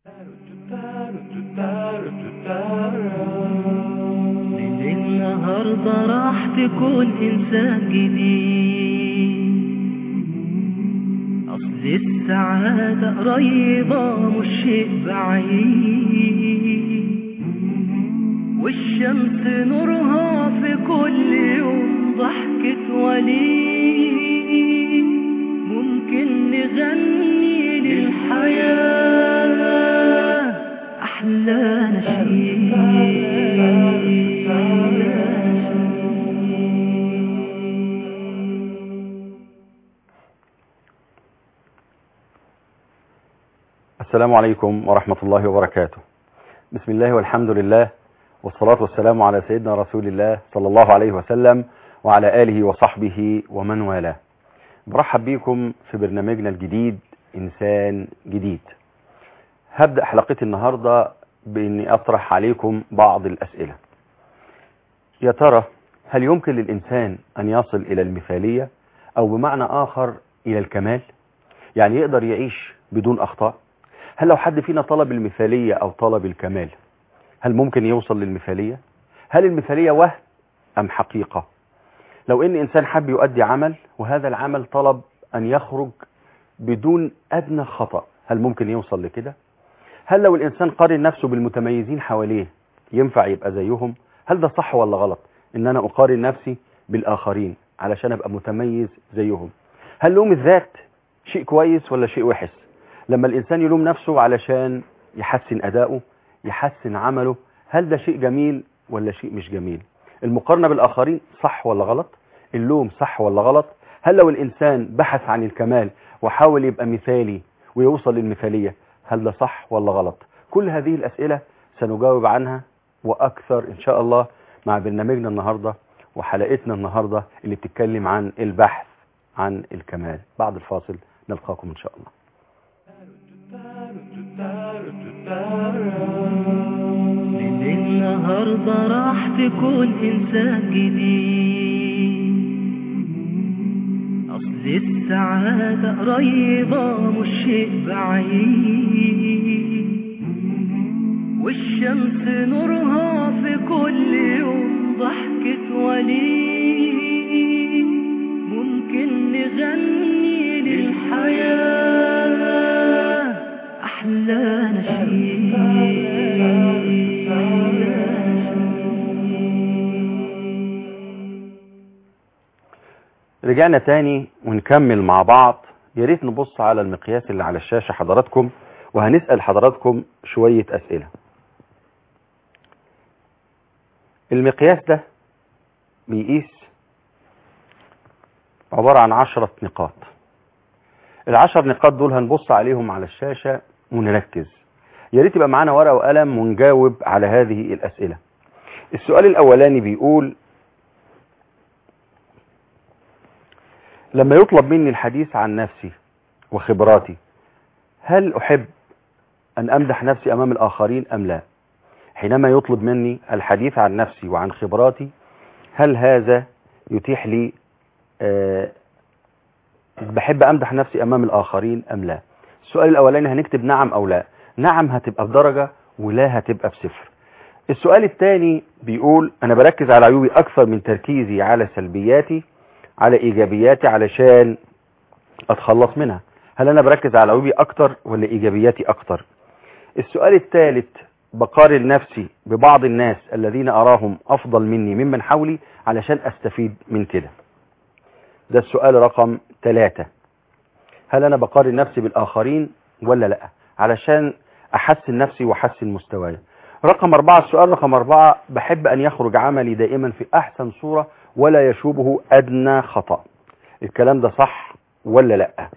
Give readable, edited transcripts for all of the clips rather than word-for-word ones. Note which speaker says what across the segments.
Speaker 1: النهاردة راح تكون إنسان جديد. أصل السعادة قريبة مش شيء بعيد، والشمس نورها في كل يوم ضحكة وليد. ممكن نغني للحياة أحلى نشيد.
Speaker 2: السلام عليكم ورحمة الله وبركاته. بسم الله والحمد لله، والصلاة والسلام على سيدنا رسول الله صلى الله عليه وسلم وعلى آله وصحبه ومن والاه. برحب بكم في برنامجنا الجديد إنسان جديد. هبدأ حلقتي النهاردة بإني أطرح عليكم بعض الأسئلة. يا ترى هل يمكن للإنسان أن يصل إلى المثالية، أو بمعنى آخر إلى الكمال؟ يعني يقدر يعيش بدون أخطاء؟ هل لو حد فينا طلب المثالية أو طلب الكمال، هل ممكن يوصل للمثالية؟ هل المثالية وهم أم حقيقة؟ لو إن إنسان حب يؤدي عمل، وهذا العمل طلب أن يخرج بدون أدنى خطأ، هل ممكن يوصل لكده؟ هل لو الإنسان قارن نفسه بالمتميزين حواليه ينفع يبقى زيهم؟ هل ده صح ولا غلط إن أنا أقارن نفسي بالآخرين علشان أبقى متميز زيهم؟ هل لوم الذات شيء كويس ولا شيء وحش؟ لما الإنسان يلوم نفسه علشان يحسن أداؤه، يحسن عمله، هل ده شيء جميل ولا شيء مش جميل؟ المقارنة بالآخرين صح ولا غلط؟ اللوم صح ولا غلط؟ هل لو الإنسان بحث عن الكمال وحاول يبقى مثالي ويوصل للمثالية، هل ده صح ولا غلط؟ كل هذه الأسئلة سنجاوب عنها وأكثر إن شاء الله مع برنامجنا النهاردة وحلقتنا النهاردة اللي بتتكلم عن البحث عن الكمال. بعد الفاصل نلقاكم إن شاء الله.
Speaker 1: النهاردة راح تكون إنسان جديد. أصل السعادة قريبة مش شيء بعيد، والشمس نورها في كل يوم ضحكة وليد. ممكن نغني للحياة أحلى نشيد.
Speaker 2: رجعنا تاني ونكمل مع بعض. يا ريت نبص على المقياس اللي على الشاشة حضراتكم، وهنسأل حضراتكم شوية أسئلة. المقياس ده بيقيس عبارة عن 10 نقاط. ال10 نقاط دول هنبص عليهم على الشاشة ونركز. يا ريت يبقى معانا ورقة وقلم ونجاوب على هذه الأسئلة. السؤال الأولاني بيقول: لما يطلب مني الحديث عن نفسي وخبراتي، هل أحب أن أمدح نفسي أمام الآخرين أم لا؟ حينما يطلب مني الحديث عن نفسي وعن خبراتي، هل هذا يتيح لي بحب أمدح نفسي أمام الآخرين أم لا؟ السؤال الأولاني هنكتب نعم أو لا. نعم هتبقى بدرجة، ولا هتبقى بصفر. السؤال الثاني بيقول: أنا بركز على عيوبي أكثر من تركيزي على سلبياتي، على إيجابياتي علشان أتخلص منها. هل أنا بركز على عيوبي أكتر ولا إيجابياتي أكتر؟ السؤال الثالث: بقارن نفسي ببعض الناس الذين أراهم أفضل مني ممن حولي علشان أستفيد من كده. ده السؤال رقم 3. هل أنا بقارن نفسي بالآخرين ولا لا علشان أحسن نفسي وأحسن مستواي؟ رقم 4. السؤال رقم 4: بحب أن يخرج عملي دائما في أحسن صورة ولا يشوبه أدنى خطأ. الكلام ده صح ولا لا؟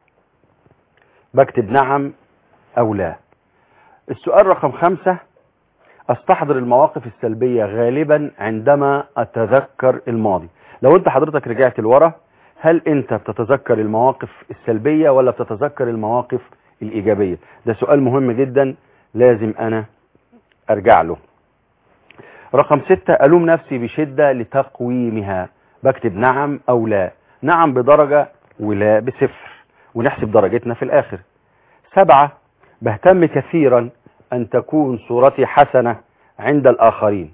Speaker 2: بكتب نعم أو لا. السؤال رقم 5: أستحضر المواقف السلبية غالبا عندما أتذكر الماضي. لو أنت حضرتك رجعت لورا، هل أنت بتتذكر المواقف السلبية ولا بتتذكر المواقف الإيجابية؟ ده سؤال مهم جدا لازم أنا أرجع له. رقم 6: ألوم نفسي بشدة لتقويمها. بكتب نعم أو لا. نعم بدرجة ولا بصفر، ونحسب درجتنا في الآخر. 7: بهتم كثيرا أن تكون صورتي حسنة عند الآخرين.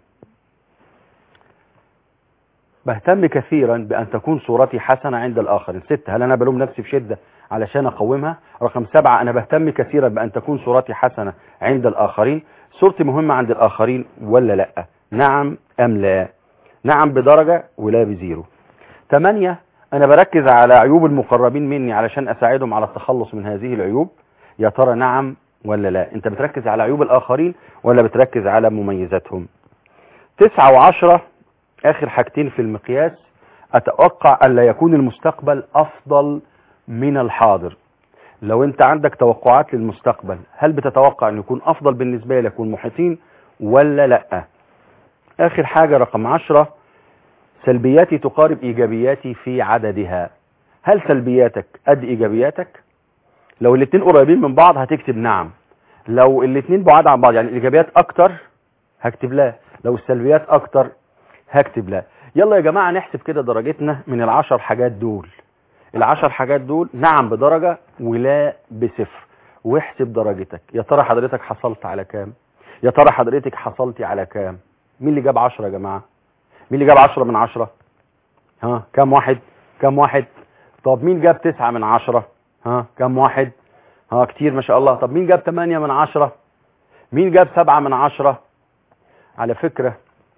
Speaker 2: بهتم كثيرا بأن تكون صورتي حسنة عند الآخرين. 6. هل أنا بلوم نفسي بشدة علشان أقومها؟ رقم 7. أنا بهتم كثيرا بأن تكون صورتي حسنة عند الآخرين. صورتي مهمة عند الآخرين ولا لأ؟ نعم أم لا؟ نعم بدرجة ولا بزيرو. 8. أنا بركز على عيوب المقربين مني علشان أساعدهم على التخلص من هذه العيوب. يا ترى نعم ولا لا؟ أنت بتركز على عيوب الآخرين ولا بتركز على مميزاتهم؟ 9 و10 آخر حاجتين في المقياس. أتوقع أن لا يكون المستقبل أفضل من الحاضر. لو أنت عندك توقعات للمستقبل، هل بتتوقع أن يكون أفضل بالنسبة لك والمحيطين ولا لأ؟ آخر حاجة رقم 10. سلبياتي تقارب إيجابياتي في عددها. هل سلبياتك قد إيجابياتك؟ لو الاثنين قريبين من بعض هتكتب نعم. لو الاثنين بعاد عن بعض، يعني الإيجابيات أكتر، هكتب لا. لو السلبيات أكتر هكتب لا. يلا يا جماعة نحسب كده درجتنا من ال10 حاجات دول. ال10 حاجات دول نعم بدرجة ولا بصفر، واحسب درجتك. يا ترى حضرتك حصلت على كام؟ يا ترى حضرتك حصلتي على كام؟ مين اللي جاب 10 يا جماعة؟ مين اللي جاب 10 من 10؟ ها كام واحد؟ كام واحد؟ طب مين جاب 9 من 10؟ ها كام واحد؟ ها كتير ما شاء الله. طب مين جاب 8 من 10؟ مين جاب 7 من 10؟ على فكرة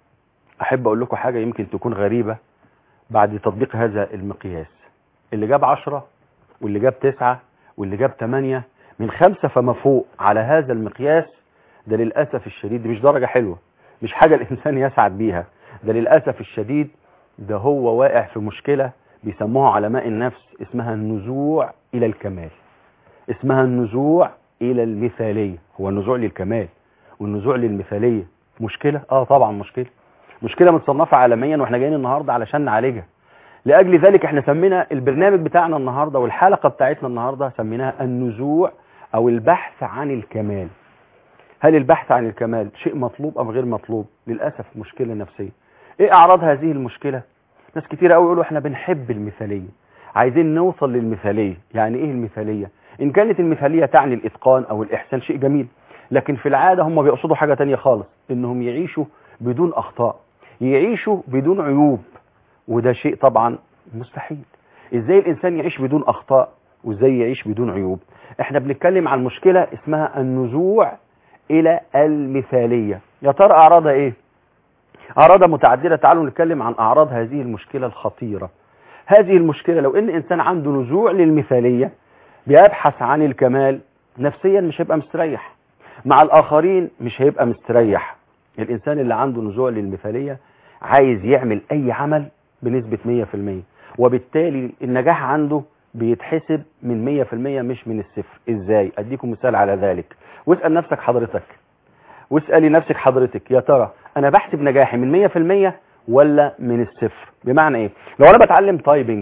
Speaker 2: أحب أقول لكم حاجة يمكن تكون غريبة بعد تطبيق هذا المقياس. اللي جاب 10 واللي جاب 9 واللي جاب 8 من 5 فما فوق على هذا المقياس، ده للأسف الشديد دي مش درجة حلوة، مش حاجة الإنسان يسعد بيها. ده للأسف الشديد ده هو واقع في مشكلة بيسموها علماء النفس، اسمها النزوع إلى الكمال. اسمها النزوع إلى المثالية. هو النزوع للكمال والنزوع للمثالية مشكلة؟ طبعا مشكلة. مشكلة متصنفة عالميا واحنا جايين النهاردة علشان نعالجها. لأجل ذلك احنا سمينا البرنامج بتاعنا النهاردة والحلقة بتاعتنا النهاردة سميناها النزوع أو البحث عن الكمال. هل البحث عن الكمال شيء مطلوب أم غير مطلوب؟ للأسف مشكلة نفسية. ايه أعراض هذه المشكلة؟ ناس كتير قوي يقولوا احنا بنحب المثالية، عايزين نوصل للمثالية. يعني ايه المثالية؟ إن كانت المثالية تعني الإتقان أو الإحسان شيء جميل، لكن في العادة هم بيقصدوا حاجة تانية خالص، إنهم يعيشوا بدون أخطاء، يعيشوا بدون عيوب، وده شيء طبعا مستحيل. إزاي الإنسان يعيش بدون أخطاء وإزاي يعيش بدون عيوب؟ احنا بنتكلم عن مشكلة اسمها النزوع إلى المثالية. يا ترى أعراضها إيه؟ أعراضها متعددة. تعالوا نتكلم عن أعراض هذه المشكلة الخطيرة. هذه المشكلة لو إن إنسان عنده نزوع للمثالية بيبحث عن الكمال، نفسيا مش هيبقى مستريح، مع الآخرين مش هيبقى مستريح. الإنسان اللي عنده نزوع للمثالية عايز يعمل أي عمل بنسبة 100%، وبالتالي النجاح عنده بيتحسب من 100% مش من الصفر. إزاي؟ أديكم مثال على ذلك. واسأل نفسك حضرتك، واسألي نفسك حضرتك، يا ترى أنا بحسب نجاحي من 100% ولا من الصفر؟ بمعنى إيه؟ لو أنا بتعلم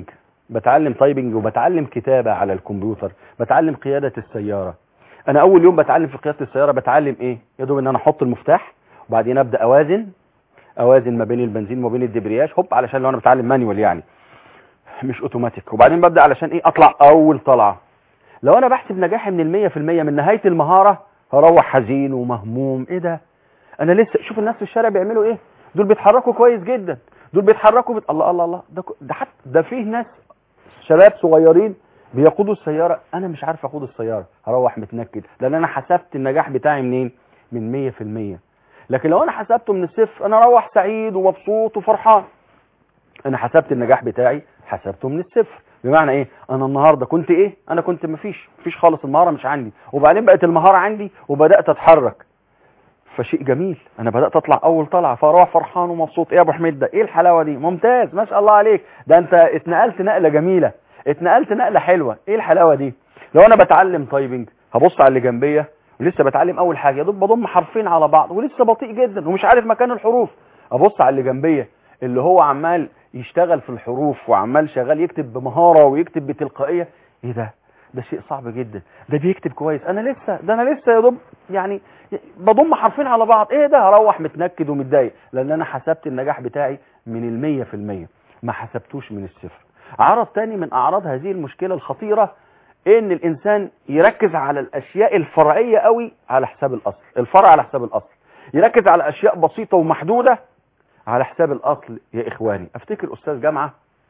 Speaker 2: تايبنج وبتعلم كتابة على الكمبيوتر، بتعلم قيادة السيارة، أنا أول يوم بتعلم في قيادة السيارة بتعلم إيه؟ يا دوب إن أنا أحط المفتاح وبعدين أبدأ أوازن ما بين البنزين وما بين الدبرياج، علشان لو أنا بتعلم مانيوال يعني مش أوتوماتيك، وبعدين ببدأ علشان إيه؟ أطلع أول طلعة. لو أنا بحسب نجاحي من 100% من نهاية المهارة هروح حزين ومهموم. إيه ده؟ أنا لسه شوف الناس في الشارع بيعملوا إيه؟ دول بيتحركوا كويس جدا، دول بيتحركوا الله الله الله، ده حتى ده فيه ناس شباب صغيرين بيقودوا السيارة، أنا مش عارف أقود السيارة، هروح متنكد لأن أنا حسبت النجاح بتاعي منين؟ من 100%. لكن لو أنا حسبته من الصفر أنا أروح سعيد ومبسوط وفرحان. أنا حسبت النجاح بتاعي حسبته من الصفر. بمعنى إيه؟ أنا النهاردة كنت إيه؟ أنا كنت مفيش خالص، المهارة مش عندي، وبعدين بقت المهارة عندي وبدأت أتحرك، فشيء جميل، أنا بدأت أطلع أول طلعة فأروح فرحان ومبسوط. إيه يا أبو حميد ده؟ إيه الحلاوة دي؟ ممتاز ما شاء الله عليك، ده أنت اتنقلت نقلة جميلة، اتنقلت نقلة حلوة. إيه الحلاوة دي؟ لو أنا بتعلم تايبنج هبص على اللي جنبية ولسه بتعلم أول حاجة، يا دوب بضم حرفين على بعض ولسه بطيء جدا ومش عارف مكان الحروف، أبص على اللي جنبية اللي هو عمال يشتغل في الحروف وعمال شغال يكتب بمهارة ويكتب بتلقائية. إيه ده شيء صعب جدا، ده بيكتب كويس، أنا لسه يا دوب يعني بضم حرفين على بعض. إيه ده؟ هروح متنكد ومتضايق لأن أنا حسبت النجاح بتاعي من 100%، ما حسبتوش من الصفر. عرض تاني من أعراض هذه المشكلة الخطيرة ان الانسان يركز على الاشياء الفرعيه قوي على حساب الاصل، الفرع على حساب الاصل، يركز على اشياء بسيطه ومحدوده على حساب الاصل. يا اخواني، افتكر استاذ جامعه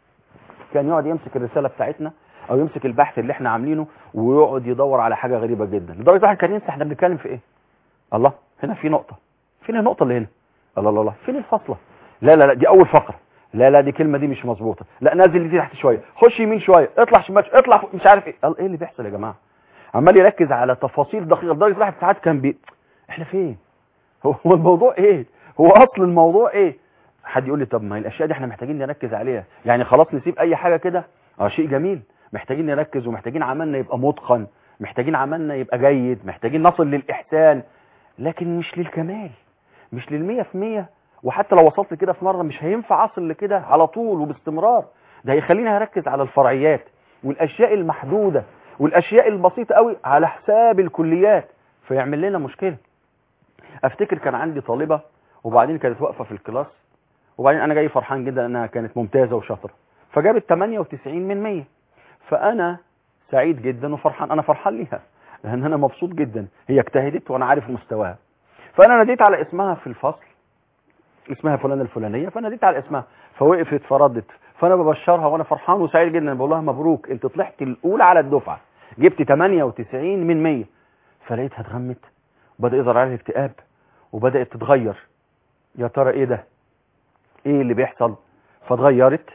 Speaker 2: كان يقعد يمسك الرساله بتاعتنا او يمسك البحث اللي احنا عاملينه ويقعد يدور على حاجه غريبه جدا، لدرجه واحد كان ينسى احنا بنتكلم في ايه. الله، هنا في نقطه، فين النقطه اللي هنا؟ الله الله الله، فين الفاصله؟ لا لا لا، دي اول فقره، لا لا دي كلمه دي مش مظبوطه، لا نازل دي تحت شويه، خش يمين شويه، اطلع شمال، اطلع فوق، مش عارف ايه. قال ايه اللي بيحصل يا جماعه؟ عمال يركز على تفاصيل دقيقه لدرجه واحد ساعات كان احنا فين؟ هو الموضوع ايه؟ هو اصل الموضوع ايه؟ حد يقول لي طب ما الاشياء دي احنا محتاجين نركز عليها، يعني خلاص نسيب اي حاجه كده؟ شيء جميل، محتاجين نركز ومحتاجين عملنا يبقى متقن، محتاجين عملنا يبقى جيد، محتاجين نصل للاحسان، لكن مش للكمال، مش لل100%. وحتى لو وصلت كده في مره مش هينفع اصل لكده على طول وباستمرار، ده هيخليني هركز على الفرعيات والاشياء المحدوده والاشياء البسيطه قوي على حساب الكليات، فيعمل لنا مشكله. افتكر كان عندي طالبه وبعدين كانت واقفه في الكلاس، وبعدين انا جاي فرحان جدا انها كانت ممتازه وشاطره، فجابت 98 من 100، فانا سعيد جدا وفرحان، انا فرحان ليها لان انا مبسوط جدا، هي اجتهدت وانا عارف مستواها. فانا ناديت على اسمها في الفصل، اسمها فلانه الفلانيه، فناديت على اسمها فوقفت فردت، فانا ببشرها وانا فرحان وسعيد جدا، بقول لها مبروك انت طلعت الاولى على الدفعه، جبت 98 من 100. فلقيتها اتغمت، بدا يظهر عليها اكتئاب وبدات تتغير. يا ترى ايه ده؟ ايه اللي بيحصل؟ فاتغيرت.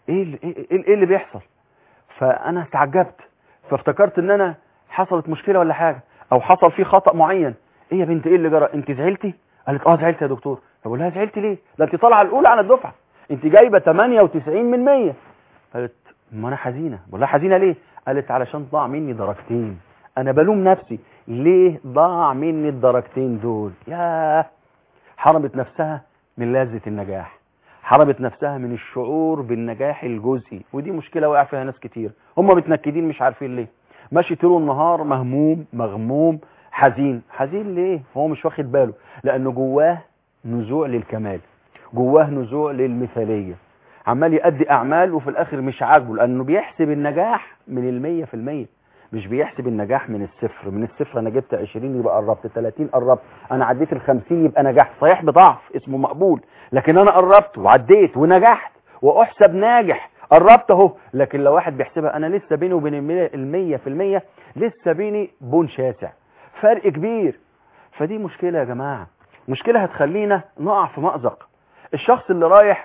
Speaker 2: ايه اللي بيحصل؟ فانا تعجبت، فافتكرت ان انا حصلت مشكله ولا حاجه، او حصل فيه خطا معين. ايه يا بنت، ايه اللي جرى؟ انت زعلتي؟ قالت زعلت يا دكتور. فبقول لها زعلتي ليه؟ ده انت طالعه الاولى على الدفعه، انت جايبه 98 من 100. قالت ما انا حزينه. بقول لها حزينه ليه؟ قالت علشان ضاع مني درجتين. انا بلوم نفسي، ليه ضاع مني الدرجتين دول؟ ياه، حرمت نفسها من لذة النجاح، حرمت نفسها من الشعور بالنجاح الجزئي، ودي مشكلة واقع فيها ناس كتير، هم متنكدين مش عارفين ليه، ماشي طول النهار مهموم مغموم حزين. حزين ليه؟ هو مش واخد باله، لأنه جواه نزوع للكمال، جواه نزوع للمثالية، عمال يؤدي أعمال وفي الآخر مش عاجبه، لأنه بيحسب النجاح من 100%، مش بيحسب النجاح من الصفر. من الصفر انا جبت 20 يبقى قربت، 30 قربت، انا عديت ال50 يبقى نجحت، صحيح بضعف اسمه مقبول، لكن انا قربت وعديت ونجحت واحسب ناجح، قربت اهو. لكن لو واحد بيحسبها انا لسه بيني وبين 100%، لسه بيني بون شاسع، فرق كبير. فدي مشكلة يا جماعة، مشكلة هتخلينا نقع في مأزق. الشخص اللي رايح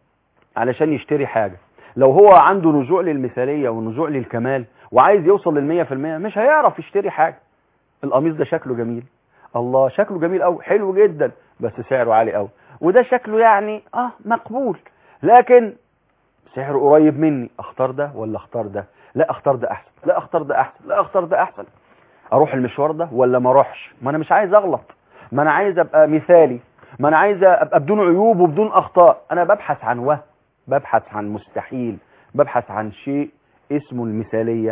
Speaker 2: علشان يشتري حاجة، لو هو عنده نزوع للمثالية ونزوع للكمال وعايز يوصل لل100%، مش هيعرف يشتري حاجة. القميص ده شكله جميل، الله شكله جميل قوي، حلو جدا، بس سعره عالي قوي. وده شكله يعني مقبول، لكن سعره قريب مني، اختار ده ولا اختار ده؟ لا اختار ده احسن، لا اختار ده احسن، لا اختار ده احسن. اروح المشوار ده ولا ما اروحش؟ ما انا مش عايز اغلط، ما انا عايز ابقى مثالي، ما انا عايز ابقى بدون عيوب وبدون اخطاء. انا ببحث عن وهم، ببحث عن مستحيل، ببحث عن شيء اسمه المثالية،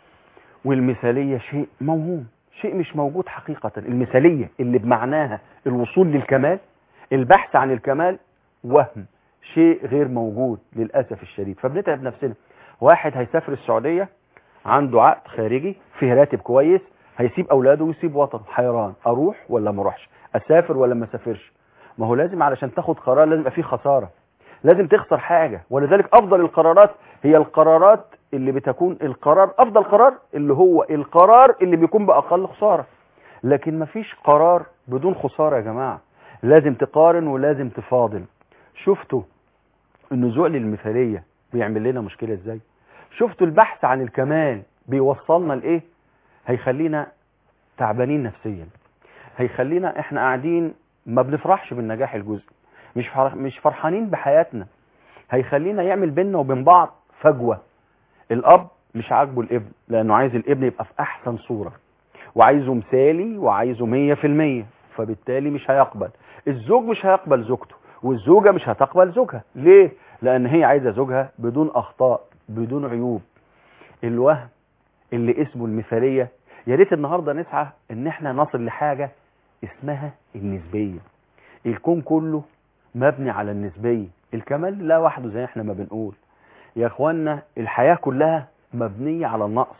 Speaker 2: والمثالية شيء موهوم، شيء مش موجود حقيقة. المثالية اللي بمعناها الوصول للكمال، البحث عن الكمال، وهم، شيء غير موجود للأسف الشديد. فبنتعب نفسنا. واحد هيسافر السعودية، عنده عقد خارجي فيه راتب كويس، هيسيب أولاده ويسيب وطنه، حيران أروح ولا ما اروحش، أسافر ولا ما أسافرش. ما هو لازم علشان تاخد قرار لازم يبقى فيه خسارة، لازم تخسر حاجة. ولذلك أفضل القرارات هي القرارات اللي بتكون القرار، أفضل قرار اللي هو القرار اللي بيكون بأقل خسارة. لكن مفيش قرار بدون خسارة يا جماعة، لازم تقارن ولازم تفاضل. شفتوا النزوع للمثالية بيعمل لنا مشكلة ازاي؟ شفتوا البحث عن الكمال بيوصلنا لإيه؟ هيخلينا تعبانين نفسيا، هيخلينا احنا قاعدين ما بنفرحش بالنجاح الجزئي، مش فرحانين بحياتنا، هيخلينا يعمل بيننا وبين بعض فجوة. الأب مش عاجبه الابن لأنه عايز الابن يبقى في أحسن صورة، وعايزه مثالي، وعايزه 100%، فبالتالي مش هيقبل. الزوج مش هيقبل زوجته، والزوجة مش هتقبل زوجها. ليه؟ لأن هي عايزة زوجها بدون أخطاء، بدون عيوب. الوهم اللي اسمه المثالية، يا ريت النهاردة نسعى ان احنا نصل لحاجة اسمها النسبية. الكون كله مبني على النسبية، الكمال لا وحده زي احنا ما بنقول. يا اخوانا الحياة كلها مبنية على النقص،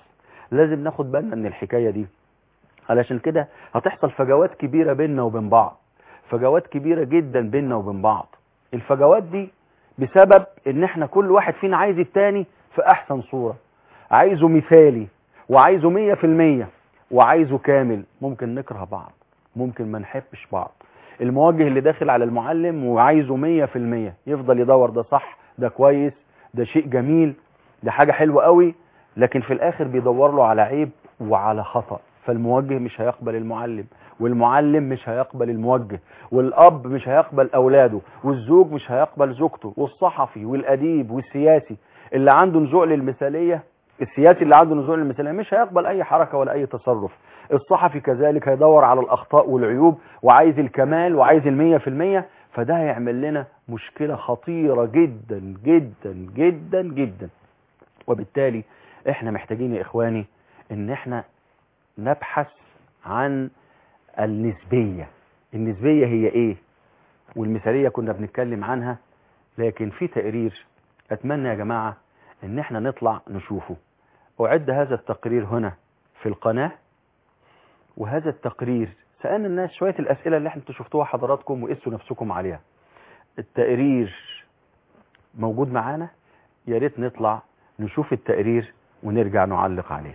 Speaker 2: لازم ناخد بالنا من الحكاية دي، علشان كده هتحصل فجوات كبيرة بيننا وبين بعض، فجوات كبيرة جدا بيننا وبين بعض. الفجوات دي بسبب ان احنا كل واحد فينا عايز التاني في احسن صورة، عايزه مثالي وعايزه 100% وعايزه كامل. ممكن نكره بعض، ممكن ما نحبش بعض. الموجه اللي داخل على المعلم وعايزه 100% يفضل يدور ده صح، ده كويس، ده شيء جميل، ده حاجة حلوة قوي، لكن في الاخر بيدور له على عيب وعلى خطأ. فالموجه مش هيقبل المعلم، والمعلم مش هيقبل الموجه، والاب مش هيقبل اولاده، والزوج مش هيقبل زوجته، والصحفي والاديب والسياسي اللي عنده نزوع للمثالية، السياسي اللي عنده نزوع للمثالية مش هيقبل اي حركة ولا اي تصرف. الصحفي كذلك هيدور على الاخطاء والعيوب وعايز الكمال وعايز 100%. فده هيعمل لنا مشكلة خطيرة جدا جدا جدا جدا. وبالتالي احنا محتاجين يا اخواني ان احنا نبحث عن النسبية. النسبية هي ايه؟ والمثالية كنا بنتكلم عنها، لكن في تقرير اتمنى يا جماعة ان احنا نطلع نشوفه. اعد هذا التقرير هنا في القناة، وهذا التقرير سألنا الناس شوية الاسئلة اللي احنا شفتوها حضراتكم وقسوا نفسكم عليها. التقرير موجود معانا، يا ريت نطلع نشوف التقرير ونرجع نعلق عليه.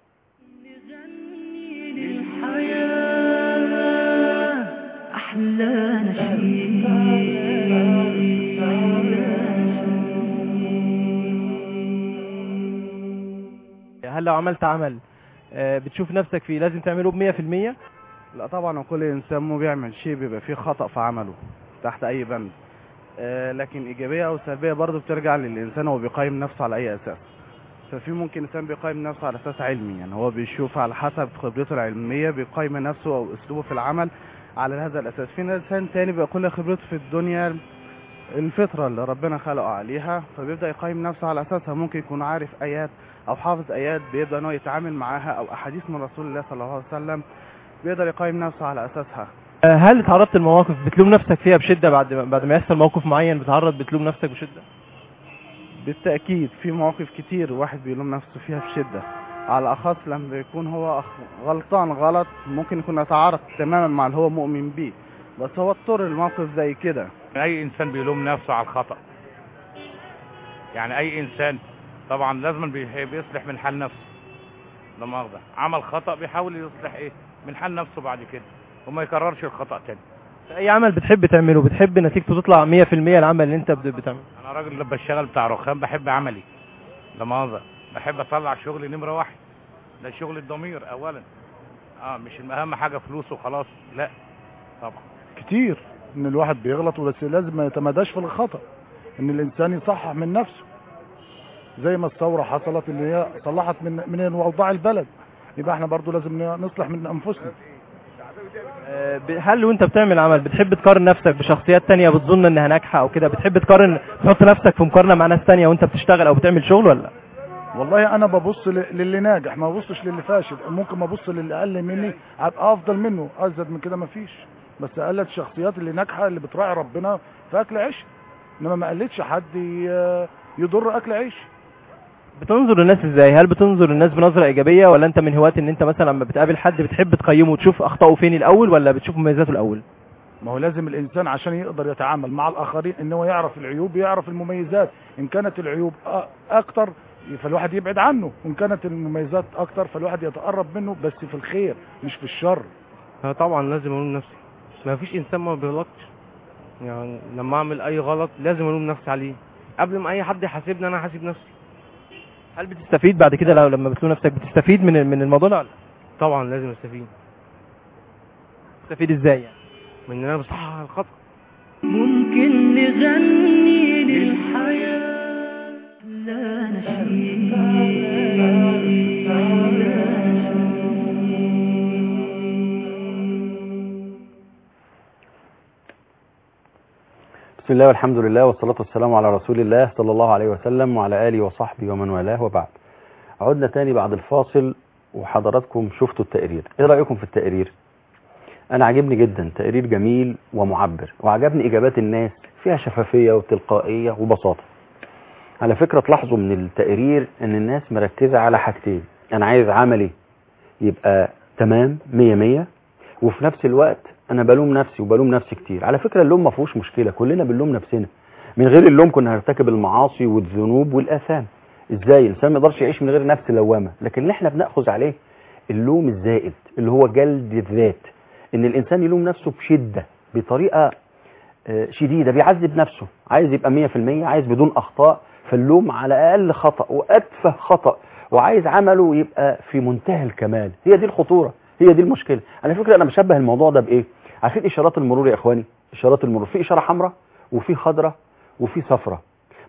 Speaker 1: أحلى نشيد
Speaker 3: هل لو عملت عمل بتشوف نفسك فيه لازم تعمله ب100%؟
Speaker 4: لا طبعا، وكل انسان مو بيعمل شيء بيبقى فيه خطأ في عمله تحت اي بند، لكن ايجابيه او سلبيه برضه بترجع للانسان هو بيقيم نفسه على اي اساس. ففي ممكن انسان بيقيم نفسه على اساس علمي، يعني هو بيشوف على حسب خبرته العلميه بيقيم نفسه او اسلوبه في العمل على هذا الاساس. في انسان تاني بيبقى كل خبرته في الدنيا الفطره اللي ربنا خلقه عليها، فبيبدا يقيم نفسه على اساسها. ممكن يكون عارف ايات او حافظ ايات بيبدا انه يتعامل معاها، او احاديث من رسول الله صلى الله عليه وسلم بيقدر يقيم نفسه على اساسها.
Speaker 3: هل اتعرضت لمواقف بتلوم نفسك فيها بشده بعد ما يحصل موقف معين بتلوم نفسك بشده؟
Speaker 4: بالتاكيد في مواقف كتير واحد بيلوم نفسه فيها بشده، على اخص لما بيكون هو غلطان غلط ممكن يكون يتعارض تماما مع اللي هو مؤمن بيه، بس هو اضطر الموقف زي كده.
Speaker 5: اي انسان بيلوم نفسه على الخطأ، يعني اي انسان طبعا لازم بيصلح من حال نفسه. لما مؤاخذة عمل خطأ بيحاول يصلح من حال نفسه بعد كده وما يكررش الخطأ تاني.
Speaker 3: اي عمل بتحب تعمله بتحب نتيجته تطلع 100% العمل اللي انت بتعمله؟
Speaker 5: انا راجل لما بشتغل بتاع رخام بحب عملي، لما مؤاخذة بحب اطلع شغل نمرة واحد، ده شغل الضمير اولا. مش اهم حاجة فلوس وخلاص، لا طبعا.
Speaker 6: كتير ان الواحد بيغلط، بس لازم ما يتماداش في الخطأ، ان الانسان يصحح من نفسه زي ما الثورة حصلت اللي هي صلحت من اوضاع البلد، يبقى احنا برضو لازم نصلح من انفسنا.
Speaker 3: هل وانت بتعمل عمل بتحب تقارن نفسك بشخصيات تانية بتظن انها ناجحة او كده؟ بتحب تحط نفسك في مقارنة مع ناس تانية وانت بتشتغل او بتعمل شغل ولا؟
Speaker 6: والله انا ببص للي ناجح، ما ببصش للي فاشل. ممكن ما ابص للي اقل مني ابقى افضل منه، ازيد من كده مفيش، بس قلت الشخصيات اللي ناجحة اللي بتراعي ربنا في اكل عيش، انما ما قلتش حد يضر اكل عيش.
Speaker 3: بتنظر للناس ازاي؟ هل بتنظر للناس بنظرة ايجابية، ولا انت من هواة ان انت مثلا لما بتقابل حد بتحب تقيمه وتشوف اخطائه فين الاول، ولا بتشوف مميزاته الاول؟
Speaker 6: ما هو لازم الانسان عشان يقدر يتعامل مع الاخرين ان هو يعرف العيوب ويعرف المميزات. ان كانت العيوب اكتر فالواحد يبعد عنه، وان كانت المميزات اكتر فالواحد يتقرب منه، بس في الخير مش في الشر.
Speaker 7: طبعا لازم الوم نفسي، ما فيش انسان ما بيغلطش، يعني لما اعمل اي غلط لازم الوم نفسي عليه قبل ما اي حد يحاسبني، انا حاسب نفسي.
Speaker 3: هل بتستفيد بعد كده لما بتلوم نفسك؟ بتستفيد من الموضوع ده؟
Speaker 7: طبعا لازم استفيد.
Speaker 3: تستفيد ازاي يعني؟
Speaker 7: من ان انا بصحح الخطأ.
Speaker 1: ممكن نغني للحياة لا نشيد.
Speaker 2: بسم الله والحمد لله والصلاة والسلام على رسول الله صلى الله عليه وسلم وعلى آله وصحبه ومن والاه، وبعد. عدنا تاني بعد الفاصل وحضراتكم شفتوا التقرير. ايه رأيكم في التقرير؟ انا عجبني جدا، تقرير جميل ومعبر، وعجبني اجابات الناس فيها شفافية وتلقائية وبساطة. على فكرة تلاحظوا من التقرير ان الناس مركزة على حاجتين: انا عايز عملي يبقى تمام 100 وفي نفس الوقت انا بلوم نفسي وبلوم نفسي كتير. على فكرة اللوم ما فيهوش مشكلة، كلنا بنلوم نفسنا، من غير اللوم كنا هنرتكب المعاصي والذنوب والآثام. ازاي الانسان ما يقدرش يعيش من غير نفس لوامة؟ لكن اللي احنا بناخذ عليه اللوم الزائد اللي هو جلد الذات، ان الانسان يلوم نفسه بشدة بطريقة شديدة، بيعذب نفسه، عايز يبقى 100%، عايز بدون اخطاء، فاللوم على اقل خطأ واتفه خطأ، وعايز عمله يبقى في منتهى الكمال. هي دي الخطورة، هي دي المشكلة. على فكرة انا بشبه الموضوع ده بايه؟ عارفين اشارات المرور يا اخواني؟ اشارات المرور في اشارة حمراء وفي خضراء وفي صفراء.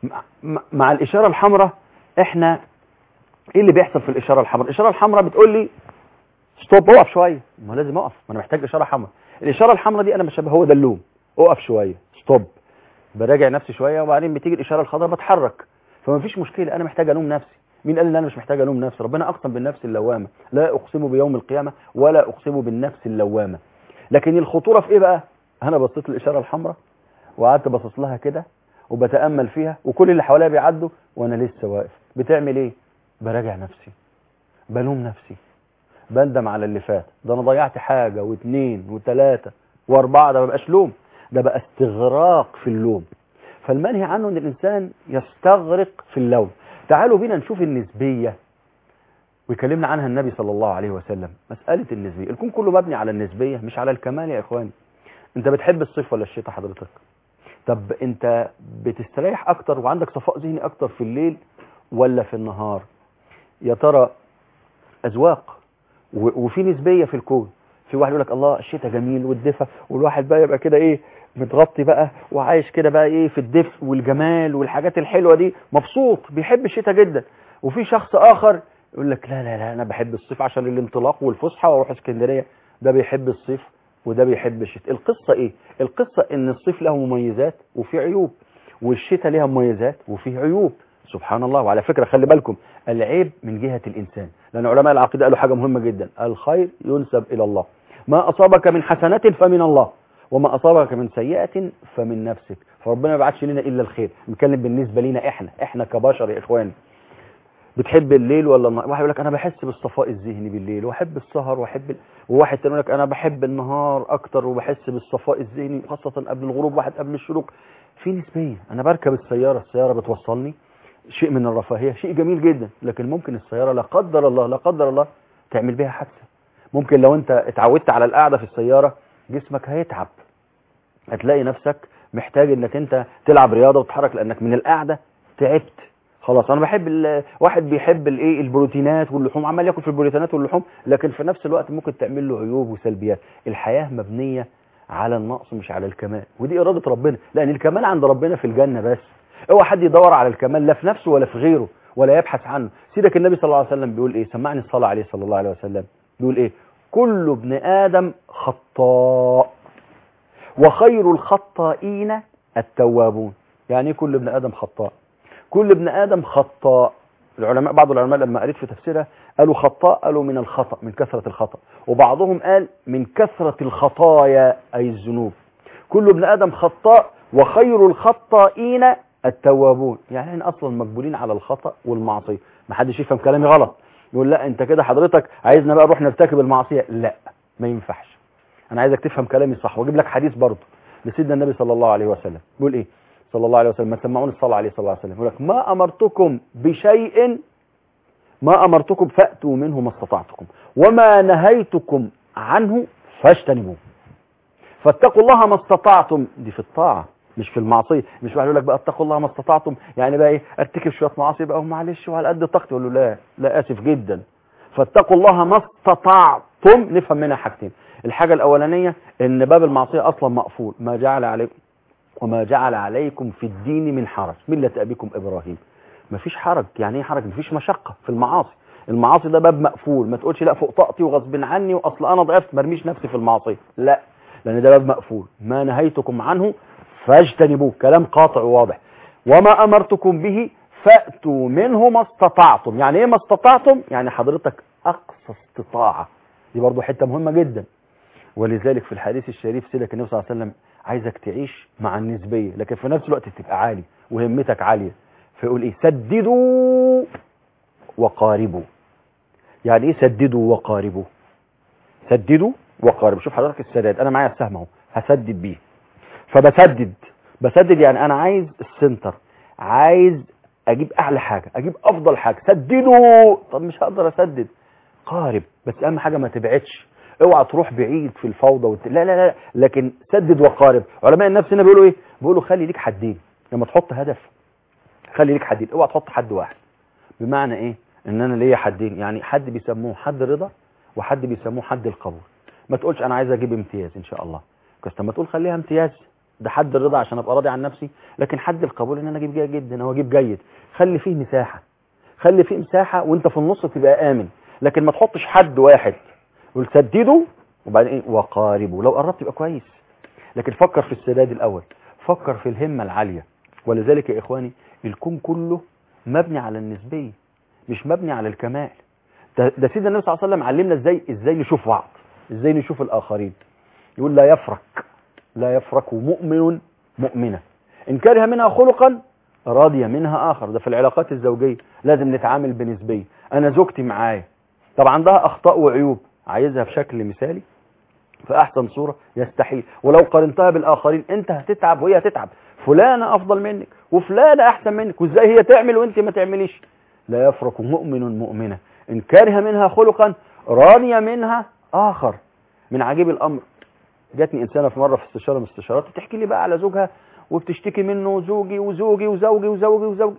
Speaker 2: مع الاشارة الحمراء احنا ايه اللي بيحصل في الاشارة الحمراء؟ الاشارة الحمراء بتقول لي ستوب، اقف شوية، ما لازم اقف، ما انا محتاج اشارة حمراء. الاشارة الحمراء دي انا بشبه، هو ده اللوم، اقف شوية، ستوب، براجع نفسي شوية، وبعدين بتيجي الاشارة الخضراء بتحرك. فما فيش مشكلة، انا محتاج الوم نفسي. مين قال ان انا مش محتاج الوم نفسي؟ ربنا اقسم بالنفس اللوامة، لا اقسم بيوم القيامة ولا اقسم بالنفس اللوامة. لكن الخطورة في ايه بقى؟ انا بصيت الاشارة الحمراء وقعدت باصص لها كده وبتأمل فيها، وكل اللي حواليا بيعدوا وانا لسه واقف. بتعمل ايه؟ براجع نفسي، بلوم نفسي، بندم على اللي فات، ده انا ضيعت حاجة واثنين وثلاثة واربعة. ده ما بقاش لوم، ده بقى استغراق في اللوم. فالمنهي عنه ان الانسان يستغرق في اللوم. تعالوا بينا نشوف النسبية، ويكلمنا عنها النبي صلى الله عليه وسلم. مسألة النسبية، الكون كله مبني على النسبية مش على الكمال يا اخواني. انت بتحب الصيف ولا الشتاء حضرتك؟ طب انت بتستريح اكتر وعندك صفاء ذهني اكتر في الليل ولا في النهار؟ يا ترى اذواق وفي نسبية في الكون. في واحد يقول لك الله الشتاء جميل والدفء، والواحد بقى يبقى كده ايه متغطي بقى وعايش كده بقى ايه في الدفء والجمال والحاجات الحلوة دي، مبسوط بيحب الشتاء جدا. وفي شخص اخر يقول لك لا لا لا انا بحب الصيف عشان الانطلاق والفسحة واروح اسكندرية. ده بيحب الصيف وده بيحب الشتاء. القصة ايه؟ القصة ان الصيف له مميزات وفي عيوب، والشتاء لها مميزات وفي عيوب. سبحان الله. وعلى فكرة خلي بالكم، العيب من جهة الإنسان، لأن علماء العقيدة قالوا حاجة مهمة جدا: الخير ينسب إلى الله، ما أصابك من حسنة فمن الله، وما أصابك من سيئة فمن نفسك. فربنا ما بعتش لنا إلا الخير. نتكلم بالنسبة لنا إحنا كبشر يا إخواني. بتحب الليل ولا النهار؟ واحد يقول لك أنا بحس بالصفاء الذهني بالليل وأحب السهر وواحد تاني يقول لك أنا بحب النهار أكتر وبحس بالصفاء الذهني خاصة قبل الغروب، واحد قبل الشروق. في نسبية. أنا بركب السيارة بتوصلني، شيء من الرفاهية، شيء جميل جدا، لكن ممكن السيارة لا قدر الله تعمل بها حادثة. ممكن لو انت اتعودت على القعدة في السيارة جسمك هيتعب، هتلاقي نفسك محتاج انك انت تلعب رياضة وتتحرك لانك من القعدة تعبت. خلاص انا بحب واحد بيحب الايه البروتينات واللحوم، عمال ياكل في البروتينات واللحوم، لكن في نفس الوقت ممكن تعمل له عيوب وسلبيات. الحياة مبنية على النقص مش على الكمال، ودي إرادة ربنا، لأن الكمال عند ربنا في الجنة بس. اوعى حد يدور على الكمال لا في نفسه ولا في غيره ولا يبحث عنه. سيدك النبي صلى الله عليه وسلم بيقول ايه؟ سمعني الصلاة عليه صلى الله عليه وسلم. بيقول ايه؟ كل ابن آدم خطاء وخير الخطائين التوابون. يعني ايه كل ابن آدم خطاء؟ كل ابن آدم خطاء. العلماء، بعض العلماء لما قريت في تفسيرها قالوا خطاء، قالوا من الخطأ، من كثرة الخطأ، وبعضهم قال من كثرة الخطايا أي الذنوب. كل ابن آدم خطاء وخير الخطائين التوابون. يعني احنا اصلا مقبولين على الخطأ والمعصية. ما حدش يفهم كلامي غلط يقول لا انت كده حضرتك عايزنا بقى نروح نرتكب المعصية. لا، ما ينفعش. انا عايزك تفهم كلامي صح، واجيب لك حديث برضه لسيدنا النبي صلى الله عليه وسلم. بيقول ايه صلى الله عليه وسلم؟ ما سمعوني الصلاة عليه صلى الله عليه وسلم. يقول لك ما امرتكم بشيء ما امرتكم فاتوا منه ما استطعتكم، وما نهيتكم عنه فاجتنبوه. فاتقوا الله ما استطعتم، دي في الطاعة مش في المعصية. مش واحد يقول لك بقى اتقوا الله ما استطعتم يعني بقى ايه ارتكب شوية معاصي بقى ومعلش وعلى قد طاقتي. يقول له لا اسف جدا. فاتقوا الله ما استطعتم. نفهم منها حاجتين. الحاجة الاولانية ان باب المعصية اصلا مقفول. ما جعل عليكم وما جعل عليكم في الدين من حرج ملة ابيكم ابراهيم. مفيش حرج. يعني ايه حرج؟ مفيش مشقة في المعاصي. المعاصي ده باب مقفول. ما تقولش لا فوق طاقتي وغصب عني واصل انا ضعفت مرميش نفسي في المعصية. لا، لان ده باب مقفول. ما نهيتكم عنه فاجتنبوه، كلام قاطع وواضح. وما امرتكم به فاتوا منه ما استطعتم. يعني ايه ما استطعتم؟ يعني حضرتك اقصى استطاعة. دي برضو حتة مهمة جدا. ولذلك في الحديث الشريف سيدك النبي صلى الله عليه وسلم عايزك تعيش مع النسبية، لكن في نفس الوقت تبقى عالي وهمتك عالية. فيقول ايه؟ سددوا وقاربوا. يعني ايه سددوا وقاربوا؟ سددوا وقاربوا. شوف حضرتك السداد، انا معايا السهم اهو هسدد بيه، بسدد يعني انا عايز السنتر، عايز اجيب اعلى حاجه، اجيب افضل حاجه. سددوا، طب مش هقدر اسدد، قارب. بس اهم حاجه ما تبعدش، اوعى تروح بعيد في الفوضى لا لا لا، لكن سدد وقارب. علماء النفس هنا بيقولوا ايه؟ بيقولوا خلي ليك حدين لما تحط هدف، خلي ليك حدين، اوعى تحط حد واحد. بمعنى ايه؟ ان انا ليا حدين، يعني حد بيسموه حد الرضا وحد بيسموه حد القبول. ما تقولش انا عايز اجيب امتياز ان شاء الله، بس لما تقول خليها امتياز، ده حد الرضا عشان ابقى راضي عن نفسي، لكن حد القبول ان انا اجيب جيد جدا او اجيب جيد. خلي فيه مساحه، خلي فيه مساحه وانت في النص تبقى امن، لكن ما تحطش حد واحد. قول سددوا وبعدين ايه؟ وقاربوا. لو قربت يبقى كويس، لكن فكر في السداد الاول، فكر في الهمه العاليه. ولذلك يا اخواني الكون كله مبني على النسبيه، مش مبني على الكمال. ده سيدنا النبي صلى الله عليه وسلم علمنا ازاي نشوف بعض، ازاي نشوف الاخرين. يقول لا يفرق مؤمن مؤمنة ان كره منها خلقا راضي منها اخر. ده في العلاقات الزوجيه لازم نتعامل بنسبيه. انا زوجتي معايا، طب عندها اخطاء وعيوب، عايزها في شكل مثالي في احسن صوره، يستحيل. ولو قارنتها بالاخرين انت هتتعب وهي هتتعب. فلانه افضل منك وفلانه احسن منك، وازاي هي تعمل وانت ما تعمليش؟ لا يفرق مؤمن مؤمنة ان كره منها خلقا راضي منها اخر. من عجيب الامر، جاتني انسانه في مره في استشاره من الاستشارات بتحكي لي بقى على زوجها وبتشتكي منه، زوجي وزوجي وزوجي وزوجي وزوجي،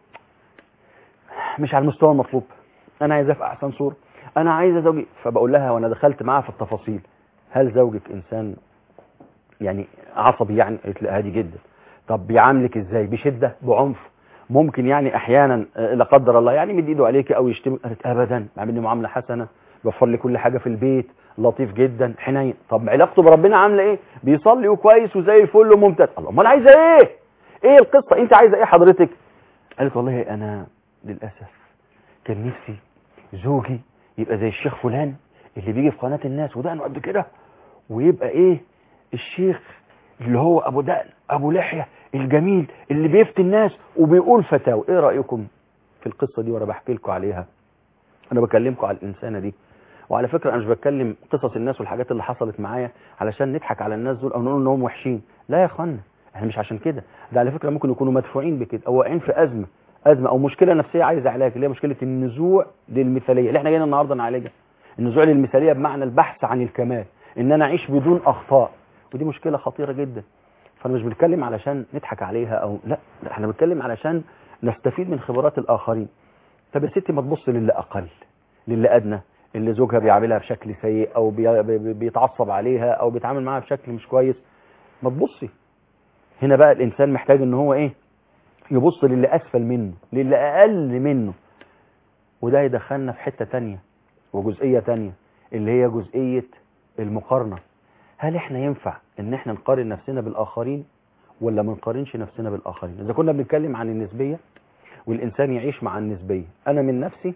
Speaker 2: مش على المستوى المطلوب. انا عايزاه في احسن صوره، انا عايزه زوجي. فبقول لها وانا دخلت معاها في التفاصيل، هل زوجك انسان يعني عصبي؟ يعني قالت لي هادي جدا. طب بيعاملك ازاي؟ بشده؟ بعنف؟ ممكن يعني احيانا لا قدر الله يعني مد ايده عليك او يشتمك؟ قالت ابدا، بيعاملني معامله حسنه، بيوفر لي كل حاجه في البيت، لطيف جدا، حنين. طب علاقته بربنا عامله ايه؟ بيصلي وكويس وزي الفل وممتاز. الله، امال عايزه ايه؟ ايه القصه؟ انت عايزه ايه حضرتك؟ قالت والله انا للاسف كان نفسي زوجي يبقى زي الشيخ فلان اللي بيجي في قناه الناس ودقنه قد كده، ويبقى ايه الشيخ اللي هو ابو دقن ابو لحيه الجميل اللي بيفتي الناس وبيقول فتاوى. ايه رايكم في القصه دي وانا بحكي لكم عليها؟ انا بكلمكم على الانسانه دي. وعلى فكره انا مش بتكلم قصص الناس والحاجات اللي حصلت معايا علشان نضحك على الناس دول او نقول انهم وحشين، لا يا اخوانا، احنا مش عشان كده. ده على فكره ممكن يكونوا مدفوعين بكده او واقعين في ازمه او مشكله نفسيه عايزه علاج، اللي هي مشكله النزوع للمثاليه اللي احنا جايين النهارده نعالجها. النزوع للمثاليه بمعنى البحث عن الكمال، ان انا اعيش بدون اخطاء، ودي مشكله خطيره جدا. فانا مش بنتكلم علشان نضحك عليها او لا احنا بنتكلم علشان نستفيد من خبرات الاخرين. طب يا ستي ما تبص للي اقل، للي ادنى، اللي زوجها بيعاملها بشكل سيء او بيتعصب عليها او بيتعامل معاها بشكل مش كويس، ما تبصي. هنا بقى الانسان محتاج ان هو ايه؟ يبص للي اسفل منه، للي اقل منه. وده يدخلنا في حته تانية وجزئيه تانية اللي هي جزئيه المقارنه. هل احنا ينفع ان احنا نقارن نفسنا بالاخرين ولا ما نقارنش نفسنا بالاخرين؟ اذا كنا بنتكلم عن النسبيه والانسان يعيش مع النسبيه، انا من نفسي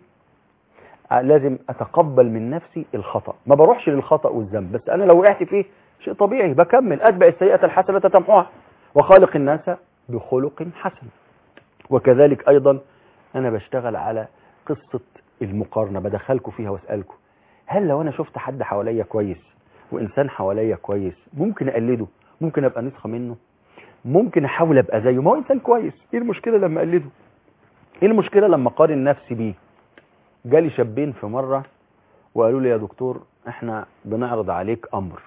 Speaker 2: لازم اتقبل من نفسي الخطأ، ما بروحش للخطأ والذنب، بس انا لو وقعت فيه شيء طبيعي بكمل، اتبع السيئة الحسنة تمحوها وخالق الناس بخلق حسن. وكذلك ايضا انا بشتغل على قصة المقارنة، بدخلكم فيها واسألكم، هل لو انا شفت حد حواليا كويس وانسان حواليا كويس ممكن اقلده؟ ممكن ابقى نسخة منه؟ ممكن احاول ابقى زيه؟ ما هو انسان كويس، ايه المشكلة لما اقلده؟ ايه المشكلة لما اقارن نفسي بيه؟ جالي شابين في مرة وقالوا لي يا دكتور احنا بنعرض عليك امر.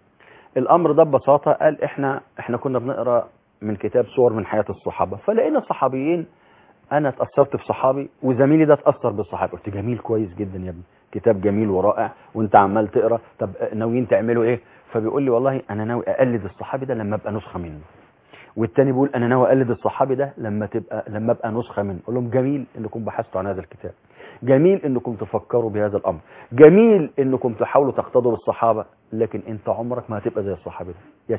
Speaker 2: الامر ده ببساطة قال احنا كنا بنقرأ من كتاب صور من حياة الصحابة، فلقينا صحابيين، انا اتأثرت في صحابي وزميلي ده اتأثر بالصحابي. قلت جميل، كويس جدا يا ابني، كتاب جميل ورائع وانت عمال تقرأ، طب ناويين تعملوا ايه؟ فبيقول لي والله انا ناوي اقلد الصحابي ده لما ابقى نسخة منه. والتاني بيقول انا ناوي اقلد الصحابي ده لما ابقى نسخة منه. اقول لهم جميل انكم بحثتوا عن هذا الكتاب، جميل انكم تفكروا بهذا الامر، جميل انكم تحاولوا تقتدوا بالصحابة، لكن انت عمرك ما هتبقى زي الصحابي ده،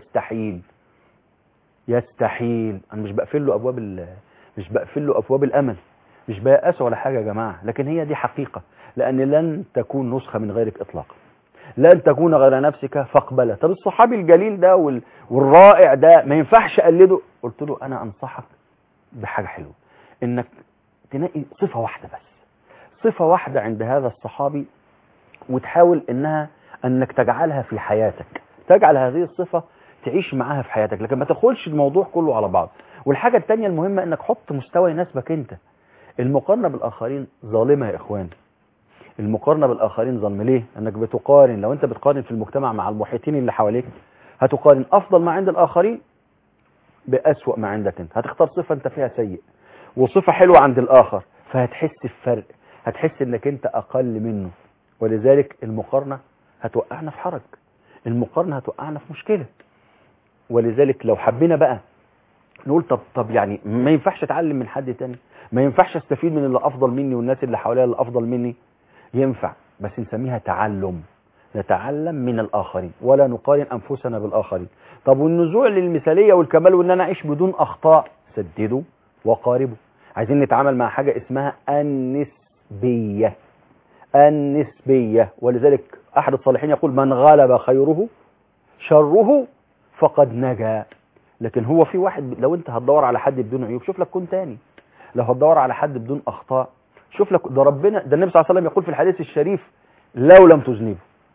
Speaker 2: يستحيل. انا مش بقفل له ابواب الامل، مش بيأس ولا حاجة يا جماعة، لكن هي دي حقيقة، لان لن تكون نسخة من غيرك اطلاقا، لن تكون غير نفسك فاقبله. طب الصحابي الجليل ده والرائع ده ما ينفعش اقلده؟ قلت له انا انصحك بحاجة حلوة، انك تنقي صفة واحدة بس، صفة واحدة عند هذا الصحابي وتحاول انك تجعلها في حياتك، تجعل هذه الصفة تعيش معاها في حياتك، لكن ما تاخدش الموضوع كله على بعض. والحاجة التانية المهمة انك حط مستوى يناسبك انت. المقارنة بالاخرين ظالمة يا اخوان، المقارنة بالاخرين ظلم. ليه؟ انك بتقارن، لو انت بتقارن في المجتمع مع المحيطين اللي حواليك هتقارن افضل ما عند الاخرين بأسوأ ما عندك انت، هتختار صفة انت فيها سيء وصفة حلوة عند الاخر، فهتحس بفرق، هتحس انك انت اقل منه. ولذلك المقارنة هتوقعنا في حرج، المقارنة هتوقعنا في مشكلة. ولذلك لو حبينا بقى نقول طب يعني ما ينفعش اتعلم من حد تاني، ما ينفعش استفيد من اللي افضل مني والناس اللي حواليا اللي افضل مني، ينفع، بس نسميها تعلم، نتعلم من الاخرين ولا نقارن انفسنا بالاخرين. طب والنزوع للمثالية والكمال وان انا اعيش بدون اخطاء، سددوا وقاربوا. عايزين نتعامل مع حاجة اسمها النسبية، النسبية. ولذلك احد الصالحين يقول من غلب خيره شره فقد نجا. لكن هو في واحد، لو انت هتدور على حد بدون عيوب شوف لك كون تاني، لو هتدور على حد بدون اخطاء شوف لك، ده ربنا، ده النبي صلى الله عليه وسلم يقول في الحديث الشريف لو لم تذنبوا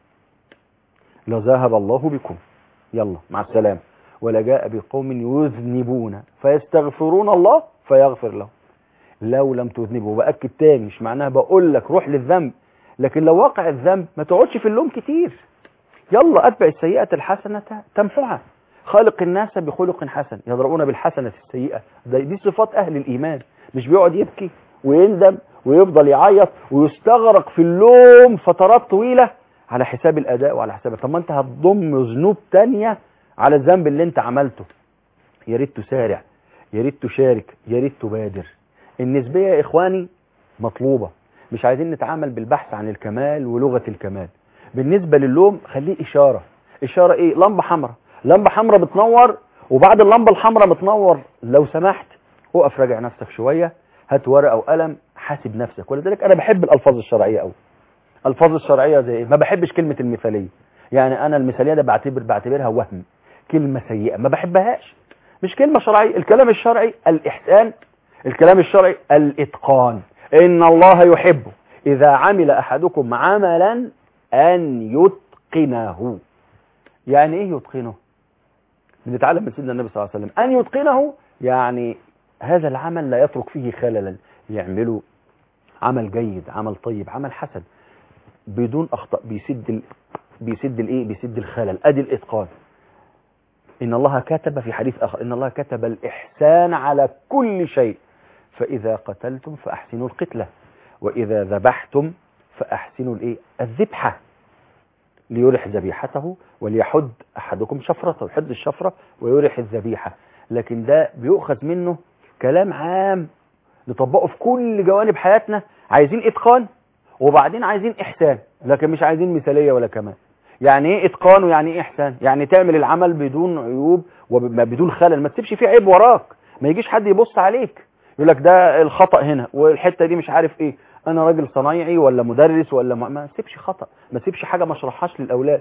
Speaker 2: لذهب الله بكم، يلا مع السلامة، ولجاء بقوم يذنبون فيستغفرون الله فيغفر لهم. لو لم تذنبوا، بأكد تاني، مش معناها بقول لك روح للذنب، لكن لو وقع الذنب ما تقعدش في اللوم كتير، يلا اتبع السيئة الحسنة تمحوها، خالق الناس بخلق حسن يضربون بالحسنة السيئة. دي صفات أهل الإيمان، مش بيقعد يبكي ويندم ويفضل يعيط ويستغرق في اللوم فترات طويلة على حساب الأداء وعلى حساب. طب ما أنت هتضم ذنوب تانية على الذنب اللي أنت عملته. يا ريت تسارع، يا ريت تشارك، يا ريت تبادر. النسبية يا إخواني مطلوبة، مش عايزين نتعامل بالبحث عن الكمال ولغة الكمال. بالنسبة للوم خليه إشارة. إشارة إيه؟ لمبة حمراء، لمبة حمراء بتنور، وبعد اللمبة الحمراء بتنور لو سمحت وقف راجع نفسك شوية، هات ورقة وقلم حاسب نفسك. ولذلك أنا بحب الألفاظ الشرعية أوي. الألفاظ الشرعية زي إيه؟ ما بحبش كلمة المثالية، يعني أنا المثالية ده بعتبرها وهم، كلمة سيئة ما بحبهاش، مش كلمة شرعية. الكلام الشرعي الإحسان، الكلام الشرعي الإتقان. إن الله يحب إذا عمل أحدكم عملا أن يتقنه. يعني إيه يتقنه؟ بنتعلم من سيدنا النبي صلى الله عليه وسلم أن يتقنه، يعني هذا العمل لا يترك فيه خللا، يعمله عمل جيد، عمل طيب، عمل حسن بدون أخطاء، بيسد الخلل. أدي الإتقان. إن الله كتب في حديث آخر إن الله كتب الإحسان على كل شيء، فإذا قتلتم فأحسنوا القتلة، وإذا ذبحتم فأحسنوا الذبحة، ليرح ذبيحته وليحد أحدكم شفرته، يحد الشفرة ويرح الذبيحة. لكن ده بيؤخذ منه كلام عام نطبقه في كل جوانب حياتنا. عايزين إتقان وبعدين عايزين إحسان، لكن مش عايزين مثالية ولا كمال. يعني إيه إتقان ويعني إيه إحسان؟ يعني تعمل العمل بدون عيوب وبدون خلل، ما تسيبش فيه عيب وراك، ما يجيش حد يبص عليك يقول لك ده الخطأ هنا والحتة دي مش عارف إيه. أنا راجل صنايعي ولا مدرس ولا ما سيبش خطأ، ما سيبش حاجة ما اشرحهاش للأولاد.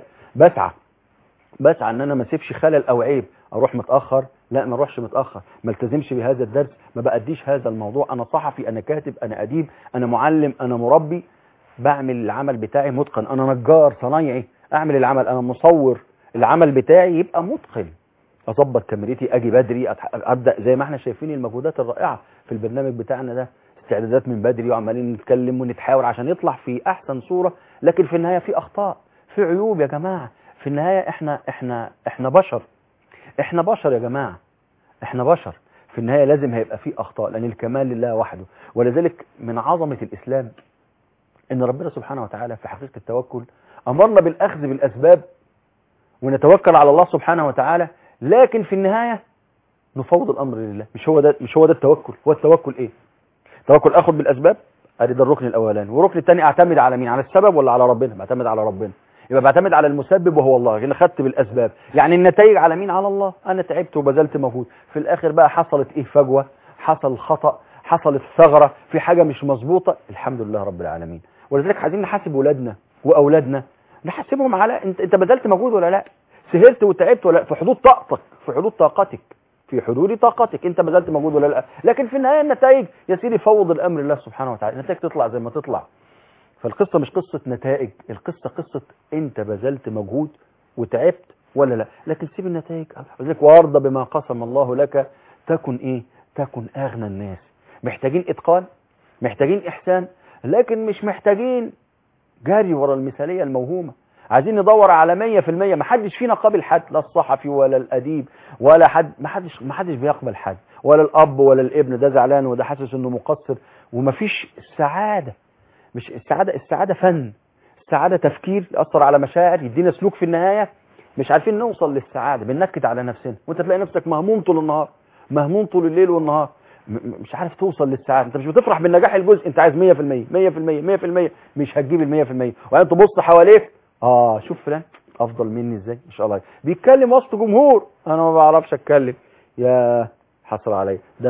Speaker 2: بسعى ان انا ما اسيبش خلل او عيب. اروح متاخر؟ لا ما اروحش متاخر. ما التزمش بهذا الدرس، ما باديش هذا الموضوع. انا صحفي، انا كاتب، انا اديب، انا معلم، انا مربي، بعمل العمل بتاعي متقن. انا نجار صنايعي، اعمل العمل. انا مصور، العمل بتاعي يبقى متقن. اظبط كاميرتي، اجي بدري، ابدا زي ما احنا شايفين المجهودات الرائعه في البرنامج بتاعنا ده، استعدادات من بدري وعمالين نتكلم ونتحاور عشان يطلع في احسن صوره. لكن في النهايه في اخطاء، في عيوب يا جماعه. في النهاية احنا بشر، احنا بشر يا جماعة، احنا بشر. في النهاية لازم هيبقى فيه اخطاء، لان الكمال لله وحده. ولذلك من عظمة الاسلام ان ربنا سبحانه وتعالى في حقيقة التوكل امرنا بالاخذ بالاسباب ونتوكل على الله سبحانه وتعالى، لكن في النهاية نفوض الامر لله. مش هو ده التوكل. هو التوكل ايه؟ التوكل اخذ بالاسباب، ادي ده الركن الاولاني. والركن الثاني اعتمد على مين؟ على السبب ولا على ربنا؟ بعتمد على ربنا. يبقى بعتمد على المسبب وهو الله. انا خدت بالاسباب، يعني النتائج على مين؟ على الله. انا تعبت وبذلت مجهود، في الاخر بقى حصلت فجوه، حصل خطأ، حصلت ثغرة، في حاجة مش مظبوطة، الحمد لله رب العالمين. ولذلك عايزين نحاسب ولادنا واولادنا، نحاسبهم على انت بذلت مجهود ولا لا، سهرت وتعبت ولا لا، في حدود طاقتك، في حدود طاقتك، في حدود طاقتك انت بذلت مجهود ولا لا. لكن في النهايه النتائج يا سيدي فوض الامر لله سبحانه وتعالى، النتائج تطلع زي ما تطلع. فالقصة مش قصة نتائج، القصة قصة انت بذلت مجهود وتعبت ولا لا. لكن سيب النتائج، وارضى بما قسم الله لك تكن ايه؟ تكن اغنى الناس. محتاجين اتقان، محتاجين احسان، لكن مش محتاجين جاري ورا المثالية الموهومة. عايزين ندور على 100%. ما حدش فينا قابل حد، لا الصحفي ولا الأديب ولا حد، ما حدش بيقبل حد، ولا الأب ولا الابن، ده زعلان وده حاسس انه مقصر. ومفيش السعادة، مش السعادة فن، السعادة تفكير يأثر على مشاعر، يدينا سلوك في النهاية. مش عارفين نوصل للسعادة، بننكد على نفسنا، وانت تلاقي نفسك مهموم طول النهار، مهموم طول الليل والنهار، مش عارف توصل للسعادة. انت مش بتفرح بالنجاح الجزء، انت عايز 100%، 100%، 100%. مش هتجيب ال 100%. وبعدين تبص حواليك، شوف فلان افضل مني ازاي، ما شاء الله، بيتكلم وسط جمهور، انا ما بعرفش اتكلم، يا حسر عليا، ده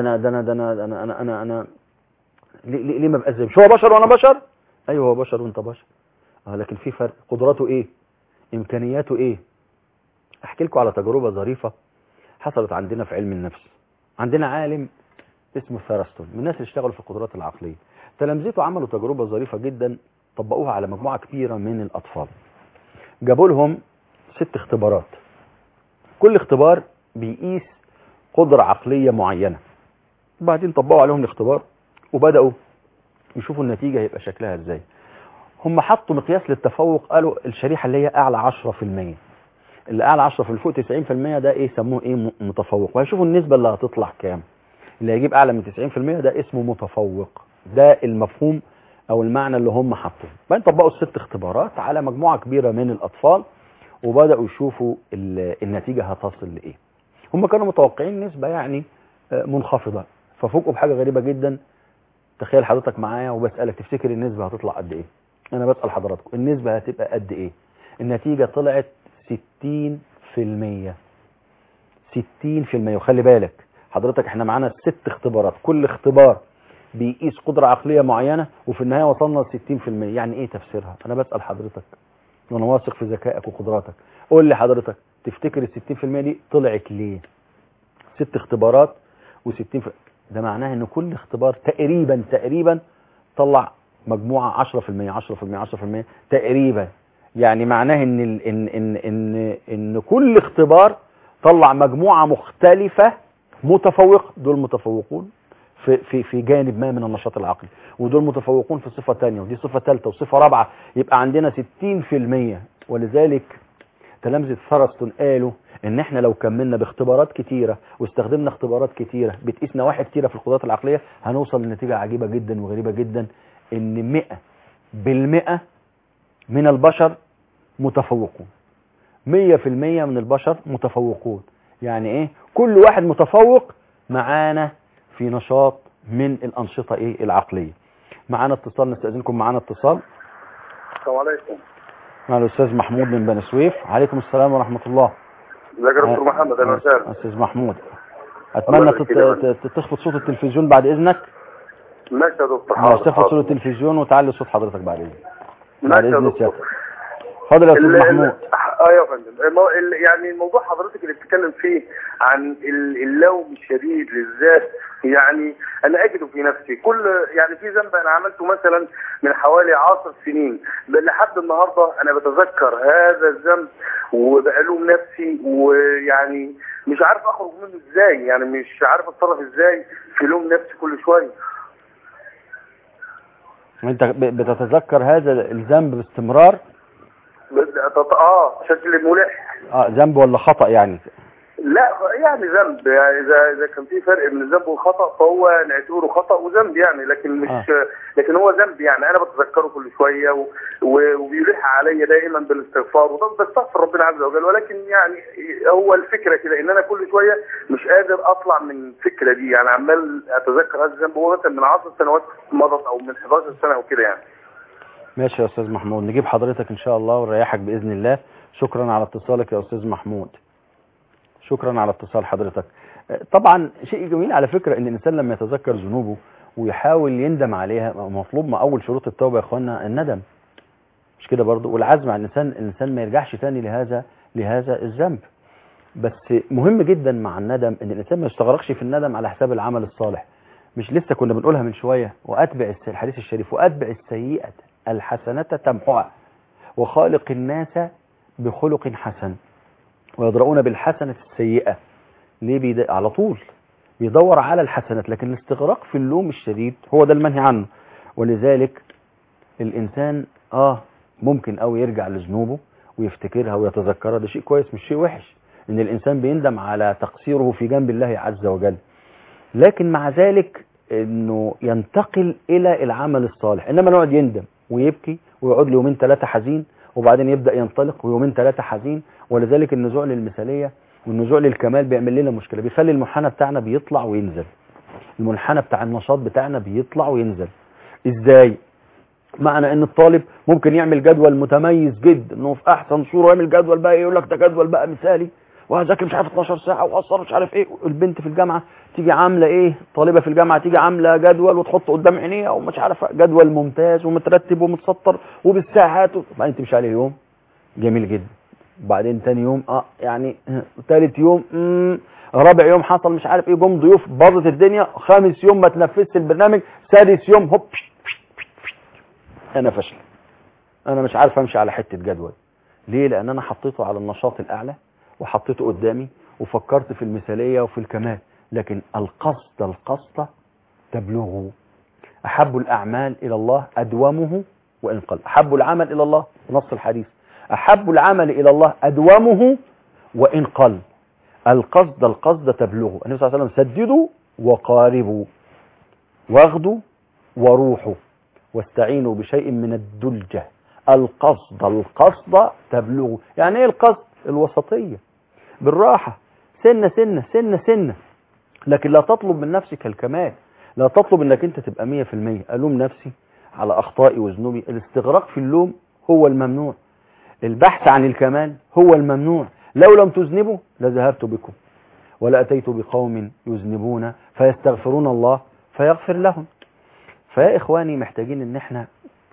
Speaker 2: انا ليه ما بقاش زي؟ مش هو بشر وانا بشر؟ ايوه هو بشر وانت بشر، لكن في فرق. قدراته ايه؟ امكانياته ايه؟ احكي لكم على تجربة ظريفة حصلت عندنا في علم النفس. عندنا عالم اسمه ثرستون، من الناس اللي اشتغلوا في القدرات العقلية. تلامذته عملوا تجربة ظريفة جدا، طبقوها على مجموعة كبيرة من الأطفال. جابوا لهم 6 اختبارات، كل اختبار بيقيس قدرة عقلية معينة. وبعدين طبقوا عليهم الاختبار وبدأوا يشوفوا النتيجة هيبقى شكلها ازاي. هم حطوا مقياس للتفوق، قالوا الشريحة اللي هي أعلى 10%، اللي أعلى 10% فوق 90% ده ايه؟ سموه ايه؟ متفوق. وهيشوفوا النسبة اللي هتطلع كام. اللي هيجيب أعلى من 90% ده اسمه متفوق. ده المفهوم أو المعنى اللي هم حطوه. بعدين طبقوا ال6 اختبارات على مجموعة كبيرة من الأطفال وبدأوا يشوفوا النتيجة هتصل لإيه. هم كانوا متوقعين نسبة يعني منخفضة، ففوجئوا بحاجة غريبة جدا. تخيل حضرتك معايا وبسألك، تفتكر النسبة هتطلع قد إيه؟ أنا بسأل حضراتكم النسبة هتبقى قد إيه؟ النتيجة طلعت 60%. 60%. وخلي بالك حضرتك، احنا معانا 6 اختبارات، كل اختبار بيقيس قدرة عقلية معينة، وفي النهاية وصلنا ل 60%. يعني ايه تفسيرها؟ انا بسأل حضرتك وانا واثق في ذكائك وقدراتك. قول لي حضرتك، تفتكر ال 60% دي طلعت ليه؟ 6 اختبارات و60%، ده معناه ان كل اختبار تقريبا طلع مجموعة 10%، 10%، 10% تقريبا. يعني معناه ان كل اختبار طلع مجموعة مختلفة متفوق. دول متفوقون في جانب ما من النشاط العقلي، ودول متفوقون في صفة تانية، ودي صفة ثالثة وصفة رابعة. يبقى عندنا 60%. ولذلك تلامذة ثرستون قالوا ان احنا لو كملنا باختبارات كتيرة واستخدمنا اختبارات كتيرة بتقيس نواحي كتيرة في القدرات العقلية، هنوصل لنتيجة عجيبة جدا وغريبة جدا، ان 100% من البشر متفوقون. 100% من البشر متفوقون. يعني ايه؟ كل واحد متفوق معانا في نشاط من الأنشطة ايه؟ العقلية. معانا اتصال، نستأذنكم، معانا اتصال.
Speaker 8: السلام عليكم.
Speaker 2: مع الأستاذ محمود من بني سويف. عليكم السلام ورحمة الله.
Speaker 8: ازيك يا دكتور محمد؟ اهلا وسهلا.
Speaker 2: أستاذ محمود، أتمنى تخفض صوت التلفزيون بعد إذنك.
Speaker 8: ماشي يا دكتور.
Speaker 2: حاضر. تخفض صوت التلفزيون وتعلي صوت حضرتك بعد إذنك.
Speaker 8: ماشي يا دكتور.
Speaker 2: اتفضل يا أستاذ محمود.
Speaker 8: يا فندم، يعني الموضوع حضرتك اللي بتتكلم فيه عن اللوم الشديد للذات، يعني انا اجده في نفسي. يعني في ذنب انا عملته مثلا من حوالي 10 سنين لحد النهارده انا بتذكر هذا الذنب وبألوم نفسي، ويعني مش عارف اخرج منه ازاي، يعني مش عارف اتصرف ازاي في لوم نفسي كل شويه.
Speaker 2: انت بتتذكر هذا الذنب باستمرار؟
Speaker 8: شكل ملح.
Speaker 2: ذنب ولا خطأ يعني؟
Speaker 8: لا يعني ذنب، يعني اذا كان في فرق بين الذنب والخطأ فهو نعتبره خطأ وذنب يعني، لكن مش لكن هو ذنب. يعني انا بتذكره كل شويه وبيلح عليا دائما بالاستغفار وبستغفر ربنا عز وجل، ولكن يعني هو الفكره كده ان انا كل شويه مش قادر اطلع من الفكره دي، يعني عمال اتذكر هذا الذنب هو مثلا من 10 سنوات مضت او من 11 سنه او كده يعني.
Speaker 2: ماشي يا أستاذ محمود، نجيب حضرتك إن شاء الله ونريحك بإذن الله. شكرا على اتصالك يا أستاذ محمود، شكرا على اتصال حضرتك. طبعا شيء جميل على فكرة إن الإنسان لما يتذكر ذنوبه ويحاول يندم عليها، مطلوب مع أول شروط التوبة يا إخوانا الندم، مش كده برضو؟ والعزم على الإنسان ما يرجعش تاني لهذا الذنب. بس مهم جدا مع الندم إن الإنسان ما يستغرقش في الندم على حساب العمل الصالح. مش لسه كنا بنقولها من شوية، وأتبع الحديث الشريف، وأتبع السيئة الحسنة تمحها وخالق الناس بخلق حسن ويدرؤون بالحسنة السيئة. ليه؟ على طول بيدور على الحسنات، لكن الاستغراق في اللوم الشديد هو ده المنهي عنه. ولذلك الإنسان ممكن أو يرجع لذنوبه ويفتكرها ويتذكرها، ده شيء كويس مش شيء وحش إن الإنسان بيندم على تقصيره في جنب الله عز وجل، لكن مع ذلك إنه ينتقل إلى العمل الصالح. إنما نقعد يندم ويبكي ويقعد له يومين ثلاثة حزين وبعدين يبدأ ينطلق ويومين ثلاثة حزين. ولذلك النزوع للمثالية والنزوع للكمال بيعمل لنا مشكلة، بيخلي المنحنى بتاعنا بيطلع وينزل، المنحنى بتاع النشاط بتاعنا بيطلع وينزل. ازاي؟ معنى ان الطالب ممكن يعمل جدول متميز جدا انه في احسن صورة، يعمل جدول بقى يقول لك ده جدول بقى مثالي وهذاكر مش عارف 12 ساعة واثر مش عارف ايه. البنت في الجامعة تيجي عاملة ايه، طالبة في الجامعة تيجي عاملة جدول وتحط قدام عينيها ومش عارف جدول ممتاز ومترتب ومتسطر وبالساعات بعدين تمشي عليه يوم جميل جدا، بعدين تاني يوم يعني ثالث يوم رابع يوم حصل مش عارف ايه، جم ضيوف باظت الدنيا، خامس يوم ما تنفذش البرنامج، سادس يوم هوب انا فاشل، انا مش عارف امشي على حته جدول. ليه؟ لان انا حطيته على النشاط الاعلى وحطيته قدامي وفكرت في المثاليه وفي الكمال، لكن القصد تبلغه. احب الاعمال الى الله ادومه وان قل. احب العمل الى الله نص الحديث، احب العمل الى الله ادومه وان قل. القصد تبلغه. النبي صلى الله عليه وسلم سددوا وقاربوا واغدوا وروحوا واستعينوا بشيء من الدلجة. القصد تبلغه. يعني ايه القصد؟ الوسطية، بالراحة، سنة سنة سنة سنة، لكن لا تطلب من نفسك الكمال، لا تطلب انك انت تبقى 100%. ألوم نفسي على أخطائي وذنوبي. الاستغراق في اللوم هو الممنوع، البحث عن الكمال هو الممنوع. لو لم تذنبوا لذهبت بكم ولأتيت بقوم يذنبون فيستغفرون الله فيغفر لهم. فيا إخواني محتاجين ان احنا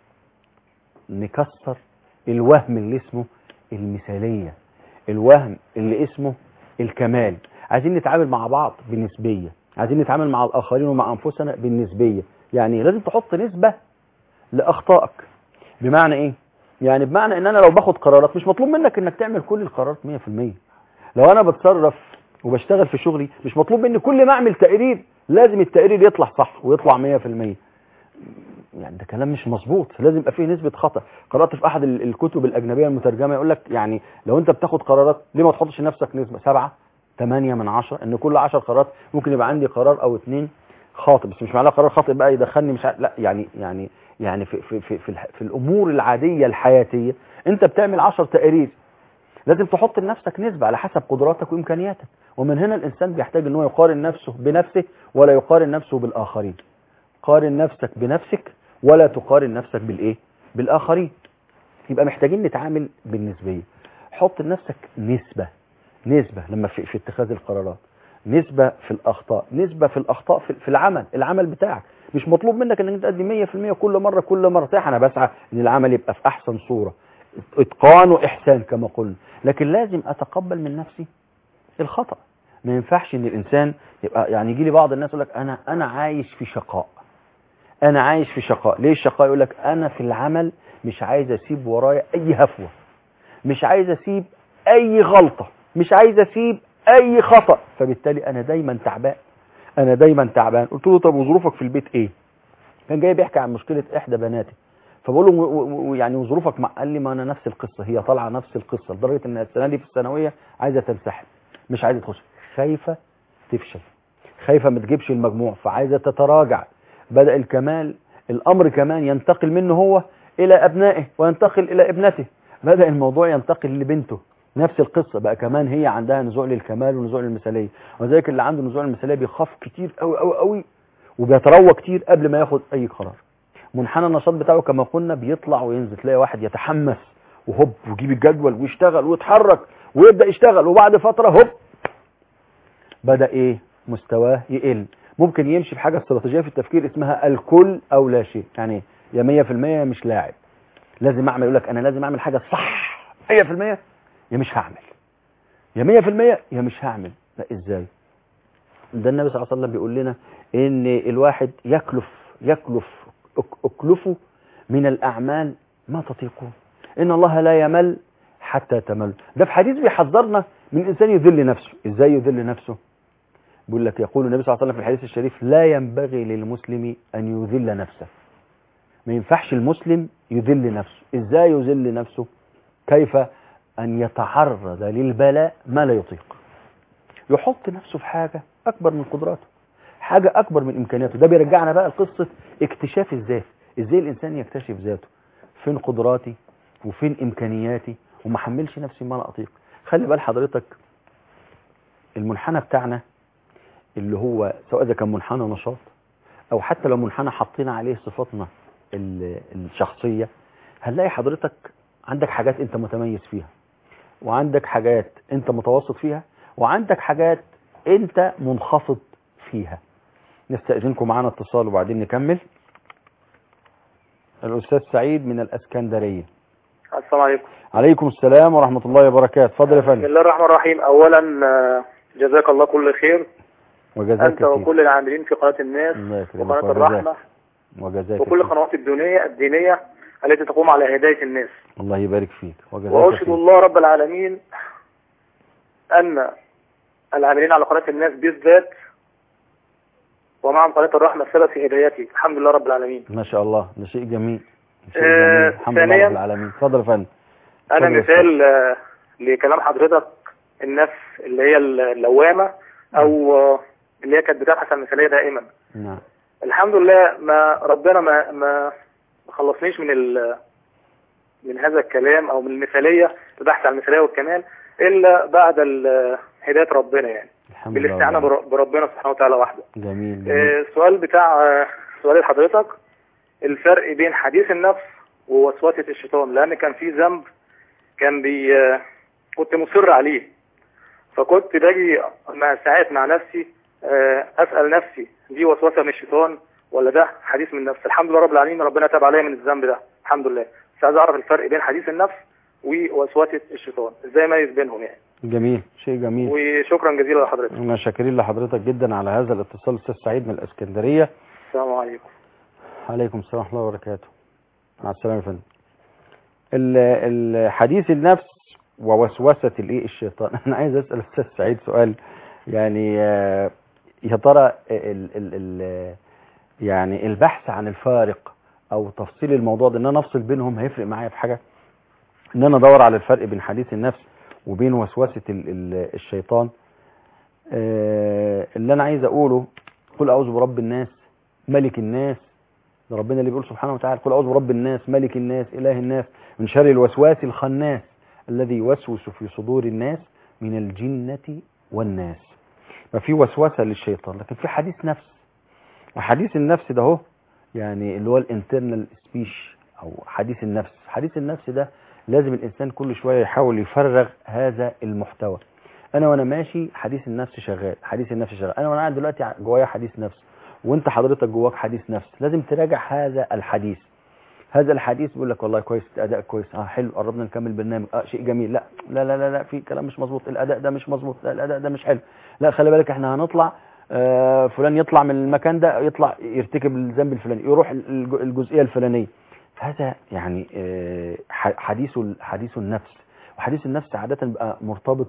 Speaker 2: نكسر الوهم اللي اسمه المثالية، الوهم اللي اسمه الكمال. عايزين نتعامل مع بعض بنسبية، عايزين نتعامل مع الآخرين ومع أنفسنا بالنسبية. يعني لازم تحط نسبة لأخطائك. بمعنى ايه؟ يعني بمعنى ان انا لو باخد قرارات مش مطلوب منك انك تعمل كل القرارات 100%. لو انا بتصرف وبشتغل في شغلي مش مطلوب مني كل ما اعمل تقرير لازم التقرير يطلع صح ويطلع 100%. يعني ده كلام مش مظبوط، لازم يبقى فيه نسبة خطأ. قرأت في احد الكتب الاجنبية المترجمة يقول لك يعني لو انت بتاخد قرارات ليه ما تحطش لنفسك نسبة 7 8 من 10، ان كل 10 قرارات ممكن يبقى عندي قرار او 2 خاطئ. بس مش معناه قرار خاطئ بقى يدخلني مش لا، يعني في الامور العادية الحياتية انت بتعمل 10 تقارير، لازم تحط لنفسك نسبة على حسب قدراتك وامكانياتك. ومن هنا الانسان بيحتاج ان هو يقارن نفسه بنفسه ولا يقارن نفسه بالاخرين. قارن نفسك بنفسك ولا تقارن نفسك بالايه؟ بالاخرين. يبقى محتاجين نتعامل بالنسبية. حط لنفسك نسبة لما في اتخاذ القرارات، نسبة في الاخطاء، نسبة في الاخطاء في العمل بتاعك. مش مطلوب منك انك تقدم 100% كل مرة. صحيح انا بسعى ان العمل يبقى في احسن صورة، اتقان واحسان كما قلنا، لكن لازم اتقبل من نفسي الخطأ. ما ينفعش ان الانسان يبقى يعني يجي لي بعض الناس يقول لك انا عايش في شقاء، انا عايش في شقاء. ليه الشقاء؟ يقول لك انا في العمل مش عايز اسيب ورايا اي هفوة، مش عايز اسيب اي غلطة، مش عايز اسيب اي خطأ، فبالتالي انا دايما تعبان. قلت له طب وظروفك في البيت ايه؟ كان جاي بيحكي عن مشكلة احدى بناتي، فبقول له يعني وظروفك قال لي ما انا نفس القصة، هي طالعة نفس القصة لدرجة ان السنة دي في الثانوية عايزة تنسحب، مش عايزة تخش، خايفة تفشل، خايفة ما تجيبش المجموع، فعايزة تتراجع. بدأ الامر كمان ينتقل منه هو الى ابنائه وينتقل الى ابنته، بدأ الموضوع ينتقل لبنته، نفس القصة بقى كمان هي عندها نزوع للكمال ونزوع للمثالية. وذلك اللي عنده نزوع للمثالية بيخاف كتير قوي قوي قوي وبيتروى كتير قبل ما ياخد اي قرار. منحنى النشاط بتاعه كما قلنا بيطلع وينزل. تلاقي واحد يتحمس وهوب ويجيب الجدول ويشتغل ويتحرك ويبدأ يشتغل، وبعد فترة هوب بدأ ايه؟ مستواه يقل. ممكن يمشي في حاجة استراتيجية في التفكير اسمها الكل او لا شيء، يعني يا 100% مش لاعب، لازم اعمل. يقول لك انا لازم اعمل حاجة صح 100%، يا مش هعمل، يا 100% يا مش هعمل. لا ازاي؟ ده النبي صلى الله عليه وسلم بيقول لنا ان الواحد يكلف اكلفه من الأعمال ما تطيقون، إن الله لا يمل حتى تمل. ده في حديث بيحذرنا من إنسان يذل نفسه. إزاي يذل نفسه؟ بيقول لك يقول النبي صلى الله عليه وسلم في الحديث الشريف: لا ينبغي للمسلم أن يذل نفسه. ما ينفعش المسلم يذل نفسه. إزاي يذل نفسه؟ كيف أن يتعرض للبلاء ما لا يطيق، يحط نفسه في حاجة أكبر من قدراته، حاجة أكبر من إمكانياته. ده بيرجعنا بقى لقصة اكتشاف الذات. إزاي الإنسان يكتشف ذاته؟ فين قدراتي وفين إمكانياتي، وما حملش نفسي ما لا أطيق. خلي بال حضرتك المنحنى بتاعنا اللي هو سواء إذا كان منحنى نشاط أو حتى لو منحنى حطينا عليه صفاتنا الشخصية، هنلاقي حضرتك عندك حاجات أنت متميز فيها، وعندك حاجات أنت متوسط فيها، وعندك حاجات أنت منخفض فيها. نستأذنكم معانا اتصال وبعدين نكمل. الأستاذ سعيد من الأسكندرية.
Speaker 9: السلام عليكم.
Speaker 2: عليكم السلام ورحمة الله وبركاته. اتفضل يا فندم.
Speaker 9: بسم الله الرحمن الرحيم. أولا جزاك الله كل خير،
Speaker 2: وجزاك
Speaker 9: أنت وكل العاملين في قناة الناس وقناة الرحمة وكل القنوات الدينية التي تقوم على هداية الناس.
Speaker 2: الله يبارك فيك.
Speaker 9: وأشهد الله رب العالمين أن العاملين على قناة الناس بالذات ومعهم قناة الرحمة السبب في هدايتي. الحمد لله رب العالمين.
Speaker 2: ما شاء الله، ده شيء جميل. الحمد لله رب العالمين. اتفضل يا فندم.
Speaker 9: أنا مثال لكلام حضرتك، النفس اللي هي اللوامة أو اللي هي كانت بتبحث عن المثالية دائما.
Speaker 2: نعم.
Speaker 9: الحمد لله ما ربنا ما خلصنيش من هذا الكلام أو من المثالية، البحث عن المثالية والكمال، إلا بعد هداية ربنا، يعني بالاستعانة بربنا سبحانه وتعالى وحده.
Speaker 2: جميل.
Speaker 9: السؤال بتاع سؤال لحضرتك، الفرق بين حديث النفس ووسوسة الشيطان، لأن كان في ذنب كان كنت مصر عليه، فكنت باجي ساعات مع نفسي أسأل نفسي دي وسوسة من الشيطان ولا ده حديث من النفس. الحمد لله رب العالمين ربنا تاب عليا من الذنب ده الحمد لله، بس عايز أعرف الفرق بين حديث النفس ووسوسة الشيطان، ازاي اميز بينهم يعني.
Speaker 2: جميل، شيء جميل.
Speaker 9: وشكرا جزيلا لحضرتك.
Speaker 2: احنا شاكرين لحضرتك جدا على هذا الاتصال. الاستاذ سعيد من الاسكندريه.
Speaker 9: السلام عليكم.
Speaker 2: عليكم السلام ورحمه الله وبركاته. مع السلامه يا فندم. الحديث النفس ووسوسه الشيطان. انا عايز اسال الاستاذ سعيد سؤال، يعني يا ترى يعني البحث عن الفارق او تفصيل الموضوع ده، ان انا افصل بينهم، هيفرق معايا في حاجه؟ ان انا ادور على الفرق بين حديث النفس وبين وسوسة الشيطان. اللي انا عايز اقوله: قل اعوذ برب الناس ملك الناس. ده ربنا اللي بيقول سبحانه وتعالى: قل اعوذ برب الناس ملك الناس اله الناس من شر الوسواس الخناس الذي يوسوس في صدور الناس من الجنة والناس. ففي وسوسة للشيطان، لكن في حديث نفس. وحديث النفس ده هو يعني اللي هو الانترنال سبيش او حديث النفس. حديث النفس ده لازم الإنسان كل شوية يحاول يفرغ هذا المحتوى. أنا وأنا ماشي حديث النفس شغال، حديث النفس شغال. أنا وأنا قاعد دلوقتي جوايا حديث نفس، وأنت حضرتك جواك حديث نفس. لازم تراجع هذا الحديث. هذا الحديث بيقول لك والله كويس، أداء كويس، حلو، قربنا نكمل برنامج، شيء جميل. لا لا لا لا, لا في كلام مش مظبوط، الأداء ده مش مظبوط، لا الأداء ده مش حلو، لا خلي بالك إحنا هنطلع، فلان يطلع من المكان ده، يطلع يرتكب الذنب الفلاني، يروح الجزئية الفلانية. فهذا يعني حديث النفس. وحديث النفس عادة بيبقى مرتبط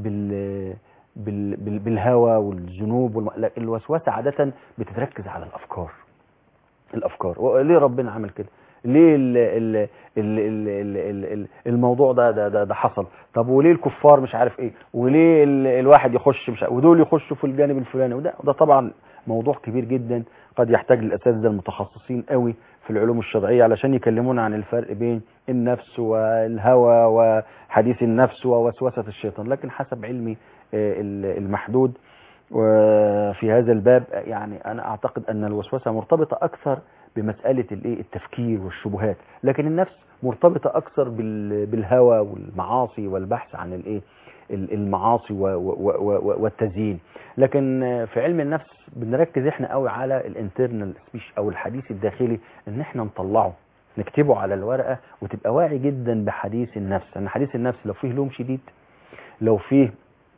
Speaker 2: بالهوى والذنوب الوسوسة عادة بتتركز على الأفكار. ليه ربنا عمل كده؟ ليه الموضوع ده حصل؟ طب وليه الكفار مش عارف ايه؟ وليه الواحد يخش مش عارف، ودول يخشوا في الجانب الفلاني؟ وده طبعا موضوع كبير جدا، قد يحتاج للأساتذة المتخصصين قوي في العلوم الشرعية علشان يكلمونا عن الفرق بين النفس والهوى وحديث النفس ووسوسة الشيطان. لكن حسب علمي المحدود وفي هذا الباب، يعني أنا أعتقد أن الوسوسة مرتبطة أكثر بمسألة التفكير والشبهات، لكن النفس مرتبطة أكثر بالهوى والمعاصي والبحث عن المعاصي والتزيين. لكن في علم النفس بنركز احنا قوي على الانترنال سبيش او الحديث الداخلي، ان احنا نطلعه نكتبه على الورقة وتبقى واعي جدا بحديث النفس. ان حديث النفس لو فيه لوم شديد، لو فيه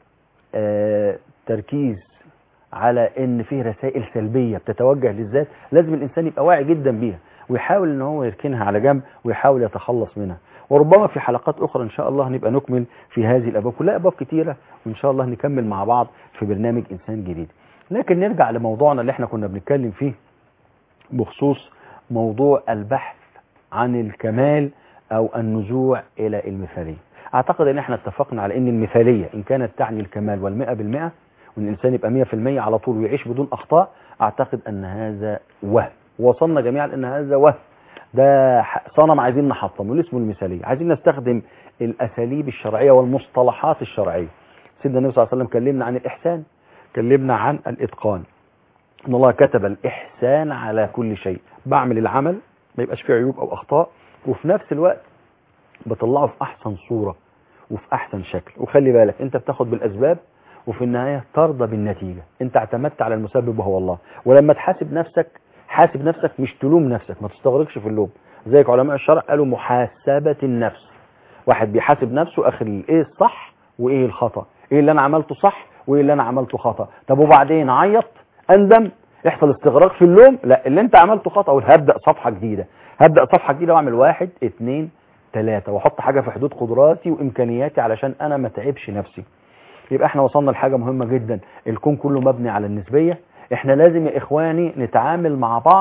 Speaker 2: تركيز على ان فيه رسائل سلبية بتتوجه للذات، لازم الانسان يبقى واعي جدا بيها. ويحاول ان هو يركنها على جنب ويحاول يتخلص منها. وربما في حلقات اخرى ان شاء الله هنبقى نكمل في هذه الابواب، كلها ابواب كتيره، وان شاء الله نكمل مع بعض في برنامج انسان جديد. لكن نرجع لموضوعنا اللي احنا كنا بنتكلم فيه بخصوص موضوع البحث عن الكمال او النزوع الى المثاليه. اعتقد ان احنا اتفقنا على ان المثاليه ان كانت تعني الكمال والمئة بالمئة، وان الانسان يبقى 100% على طول ويعيش بدون اخطاء، اعتقد ان هذا وهم. وصلنا جميعا ان هذا وهم، ده صنم عايزين نحطمه اللي اسمه المثاليه. عايزين نستخدم الاساليب الشرعيه والمصطلحات الشرعيه. سيدنا النبي صلى الله عليه وسلم كلمنا عن الاحسان، كلمنا عن الاتقان، ان الله كتب الاحسان على كل شيء. بعمل العمل ما يبقاش فيه عيوب او اخطاء، وفي نفس الوقت بطلعه في احسن صوره وفي احسن شكل. وخلي بالك انت بتاخد بالاسباب وفي النهايه ترضى بالنتيجه. انت اعتمدت على المسبب وهو الله. ولما تحاسب نفسك، حاسب نفسك مش تلوم نفسك، ما تستغرقش في اللوم. زيك علماء الشرع قالوا محاسبه النفس. واحد بيحاسب نفسه اخر ايه الصح وايه الخطا، ايه اللي انا عملته صح وايه اللي انا عملته خطا. طب وبعدين عيط اندم يحصل استغراق في اللوم؟ لا، اللي انت عملته خطا وهبدا صفحه جديده، هبدا صفحه جديده واعمل 1 2 3 واحط حاجه في حدود قدراتي وامكانياتي علشان انا ما تعبش نفسي. يبقى احنا وصلنا لحاجه مهمه جدا، الكون كله مبني على النسبيه. احنا لازم يا اخواني نتعامل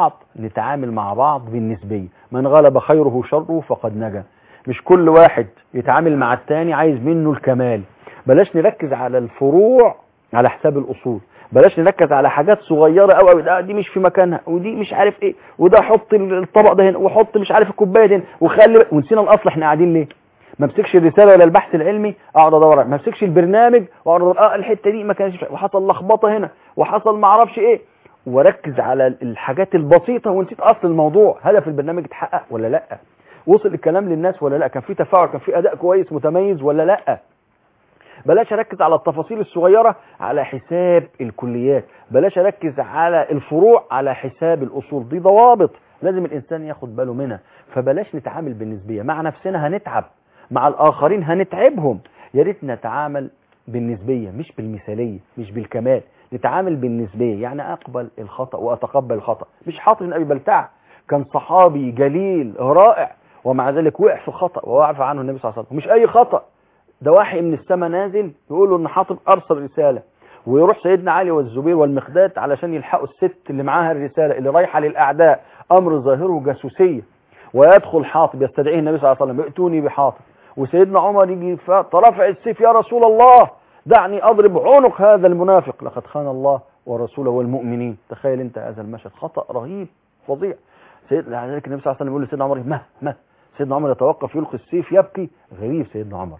Speaker 2: مع بعض بالنسبيه. من غلب خيره شره فقد نجا. مش كل واحد يتعامل مع التاني عايز منه الكمال. بلاش نركز على الفروع على حساب الاصول. بلاش نركز على حاجات صغيره قوي، ده دي مش في مكانها ودي مش عارف ايه، وده حط الطبق ده هنا وحط مش عارف الكوبايه دي هنا وخلي، ونسينا الاصل احنا قاعدين ليه. ما امسكش الرساله ولا البحث العلمي اقعد ادور، ما امسكش البرنامج واقعد ادور الحته دي ما كانش وحصل لخبطه هنا وحصل ما اعرفش ايه، وركز على الحاجات البسيطه ونسيت اصل الموضوع. هدف البرنامج اتحقق ولا لا؟ وصل الكلام للناس ولا لا؟ كان في تفاعل، كان في اداء كويس متميز ولا لا؟ بلاش اركز على التفاصيل الصغيره على حساب الكليات. بلاش اركز على الفروع على حساب الاصول. دي ضوابط لازم الانسان ياخد باله منها. فبلاش نتعامل بالنسبيه. مع نفسنا هنتعب، مع الاخرين هنتعبهم. يا ريت نتعامل بالنسبيه مش بالمثاليه، مش بالكمال. نتعامل بالنسبيه، يعني اقبل الخطا واتقبل الخطا. مش حاطب بن ابي بلتعه كان صحابي جليل رائع ومع ذلك وقع في خطا ووعف عنه النبي صلى الله عليه وسلم. مش اي خطا، ده وحي من السماء نازل يقول له ان حاطب ارسل رساله، ويروح سيدنا علي والزبير والمقداد علشان يلحقوا الست اللي معاها الرساله اللي رايحه للاعداء، امر ظاهره جاسوسيه. ويدخل حاطب يستدعيه النبي صلى الله عليه وسلم، ائتوني بحاطب. وسيدنا عمر يجي فرفع السيف، يا رسول الله دعني اضرب عنق هذا المنافق، لقد خان الله ورسوله والمؤمنين. تخيل انت هذا المشهد، خطا رهيب فظيع. سيدنا ذلك النبي صلى الله عليه وسلم يقول لسيدنا عمر ما سيدنا عمر يتوقف يلقي السيف يبكي. غريب سيدنا عمر،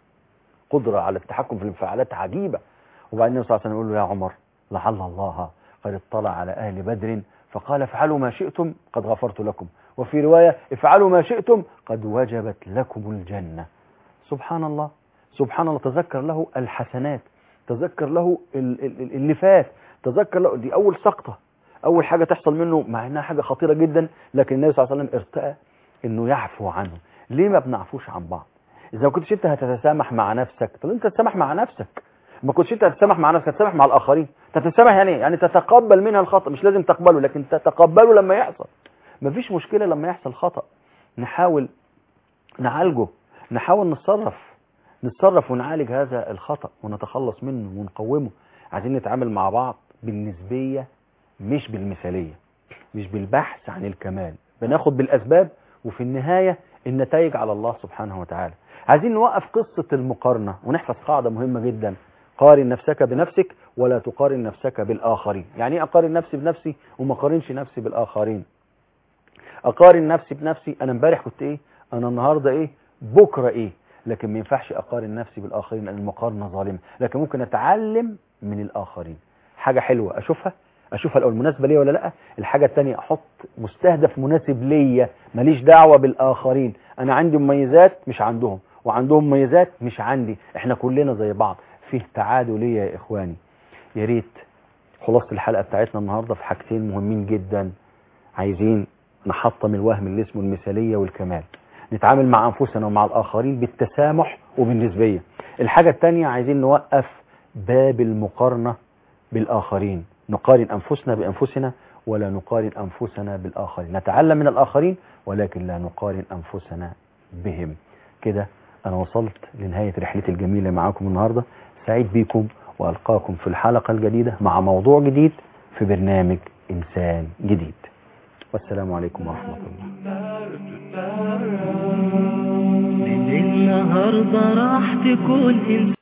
Speaker 2: قدرة على التحكم في الانفعالات عجيبة. وبعدين النبي صلى الله عليه وسلم يقول له يا عمر لعل الله قد اطلع على أهل بدر فقال افعلوا ما شئتم قد غفرت لكم، وفي رواية افعلوا ما شئتم قد وجبت لكم الجنة. سبحان الله سبحان الله. تذكر له الحسنات، تذكر له اللي فات، تذكر له دي أول سقطة، أول حاجة تحصل منه مع إنها حاجة خطيرة جدا، لكن النبي صلى الله عليه وسلم ارتأى إنه يعفو عنه. ليه ما بنعفوش عن بعض؟ إذا ما كنتش أنت هتتسامح مع نفسك، طب أنت تتسامح مع نفسك. ما كنتش أنت هتتسامح مع نفسك، هتتسامح مع الآخرين. تتسامح يعني تتقبل منها الخطأ، مش لازم تقبله لكن تتقبله لما يحصل. مفيش مشكلة لما يحصل خطأ، نحاول نعالجه، نحاول نتصرف ونعالج هذا الخطأ ونتخلص منه ونقومه. عايزين نتعامل مع بعض بالنسبية مش بالمثالية، مش بالبحث عن الكمال. بناخد بالأسباب وفي النهاية النتائج على الله سبحانه وتعالى. عايزين نوقف قصة المقارنة ونحفظ قاعدة مهمة جدا: قارن نفسك بنفسك ولا تقارن نفسك بالآخرين. يعني ايه أقارن نفسي بنفسي وما قارنش نفسي بالآخرين؟ أقارن نفسي بنفسي، أنا امبارح كنت إيه، أنا النهاردة إيه، بكرة إيه. لكن ما ينفعش أقارن نفسي بالآخرين لأن المقارنة ظالمة. لكن ممكن أتعلم من الآخرين حاجة حلوة أشوفها الأول مناسبة ليا ولا لأ. الحاجة التانية أحط مستهدف مناسب ليا، ماليش دعوة بالآخرين. أنا عندي مميزات مش عندهم وعندهم مميزات مش عندي، إحنا كلنا زي بعض، فيه تعادلية يا إخواني. يا ريت خلاصة الحلقة بتاعتنا النهاردة في حاجتين مهمين جدا. عايزين نحطم الوهم اللي اسمه المثالية والكمال، نتعامل مع أنفسنا ومع الآخرين بالتسامح وبالنسبية. الحاجة التانية عايزين نوقف باب المقارنة بالآخرين، نقارن أنفسنا بأنفسنا ولا نقارن أنفسنا بالآخرين. نتعلم من الآخرين ولكن لا نقارن أنفسنا بهم. كده أنا وصلت لنهاية رحلتي الجميلة معاكم النهاردة. سعيد بيكم وألقاكم في الحلقة الجديدة مع موضوع جديد في برنامج إنسان جديد. والسلام عليكم ورحمة الله.
Speaker 1: من النهاردة راح تكون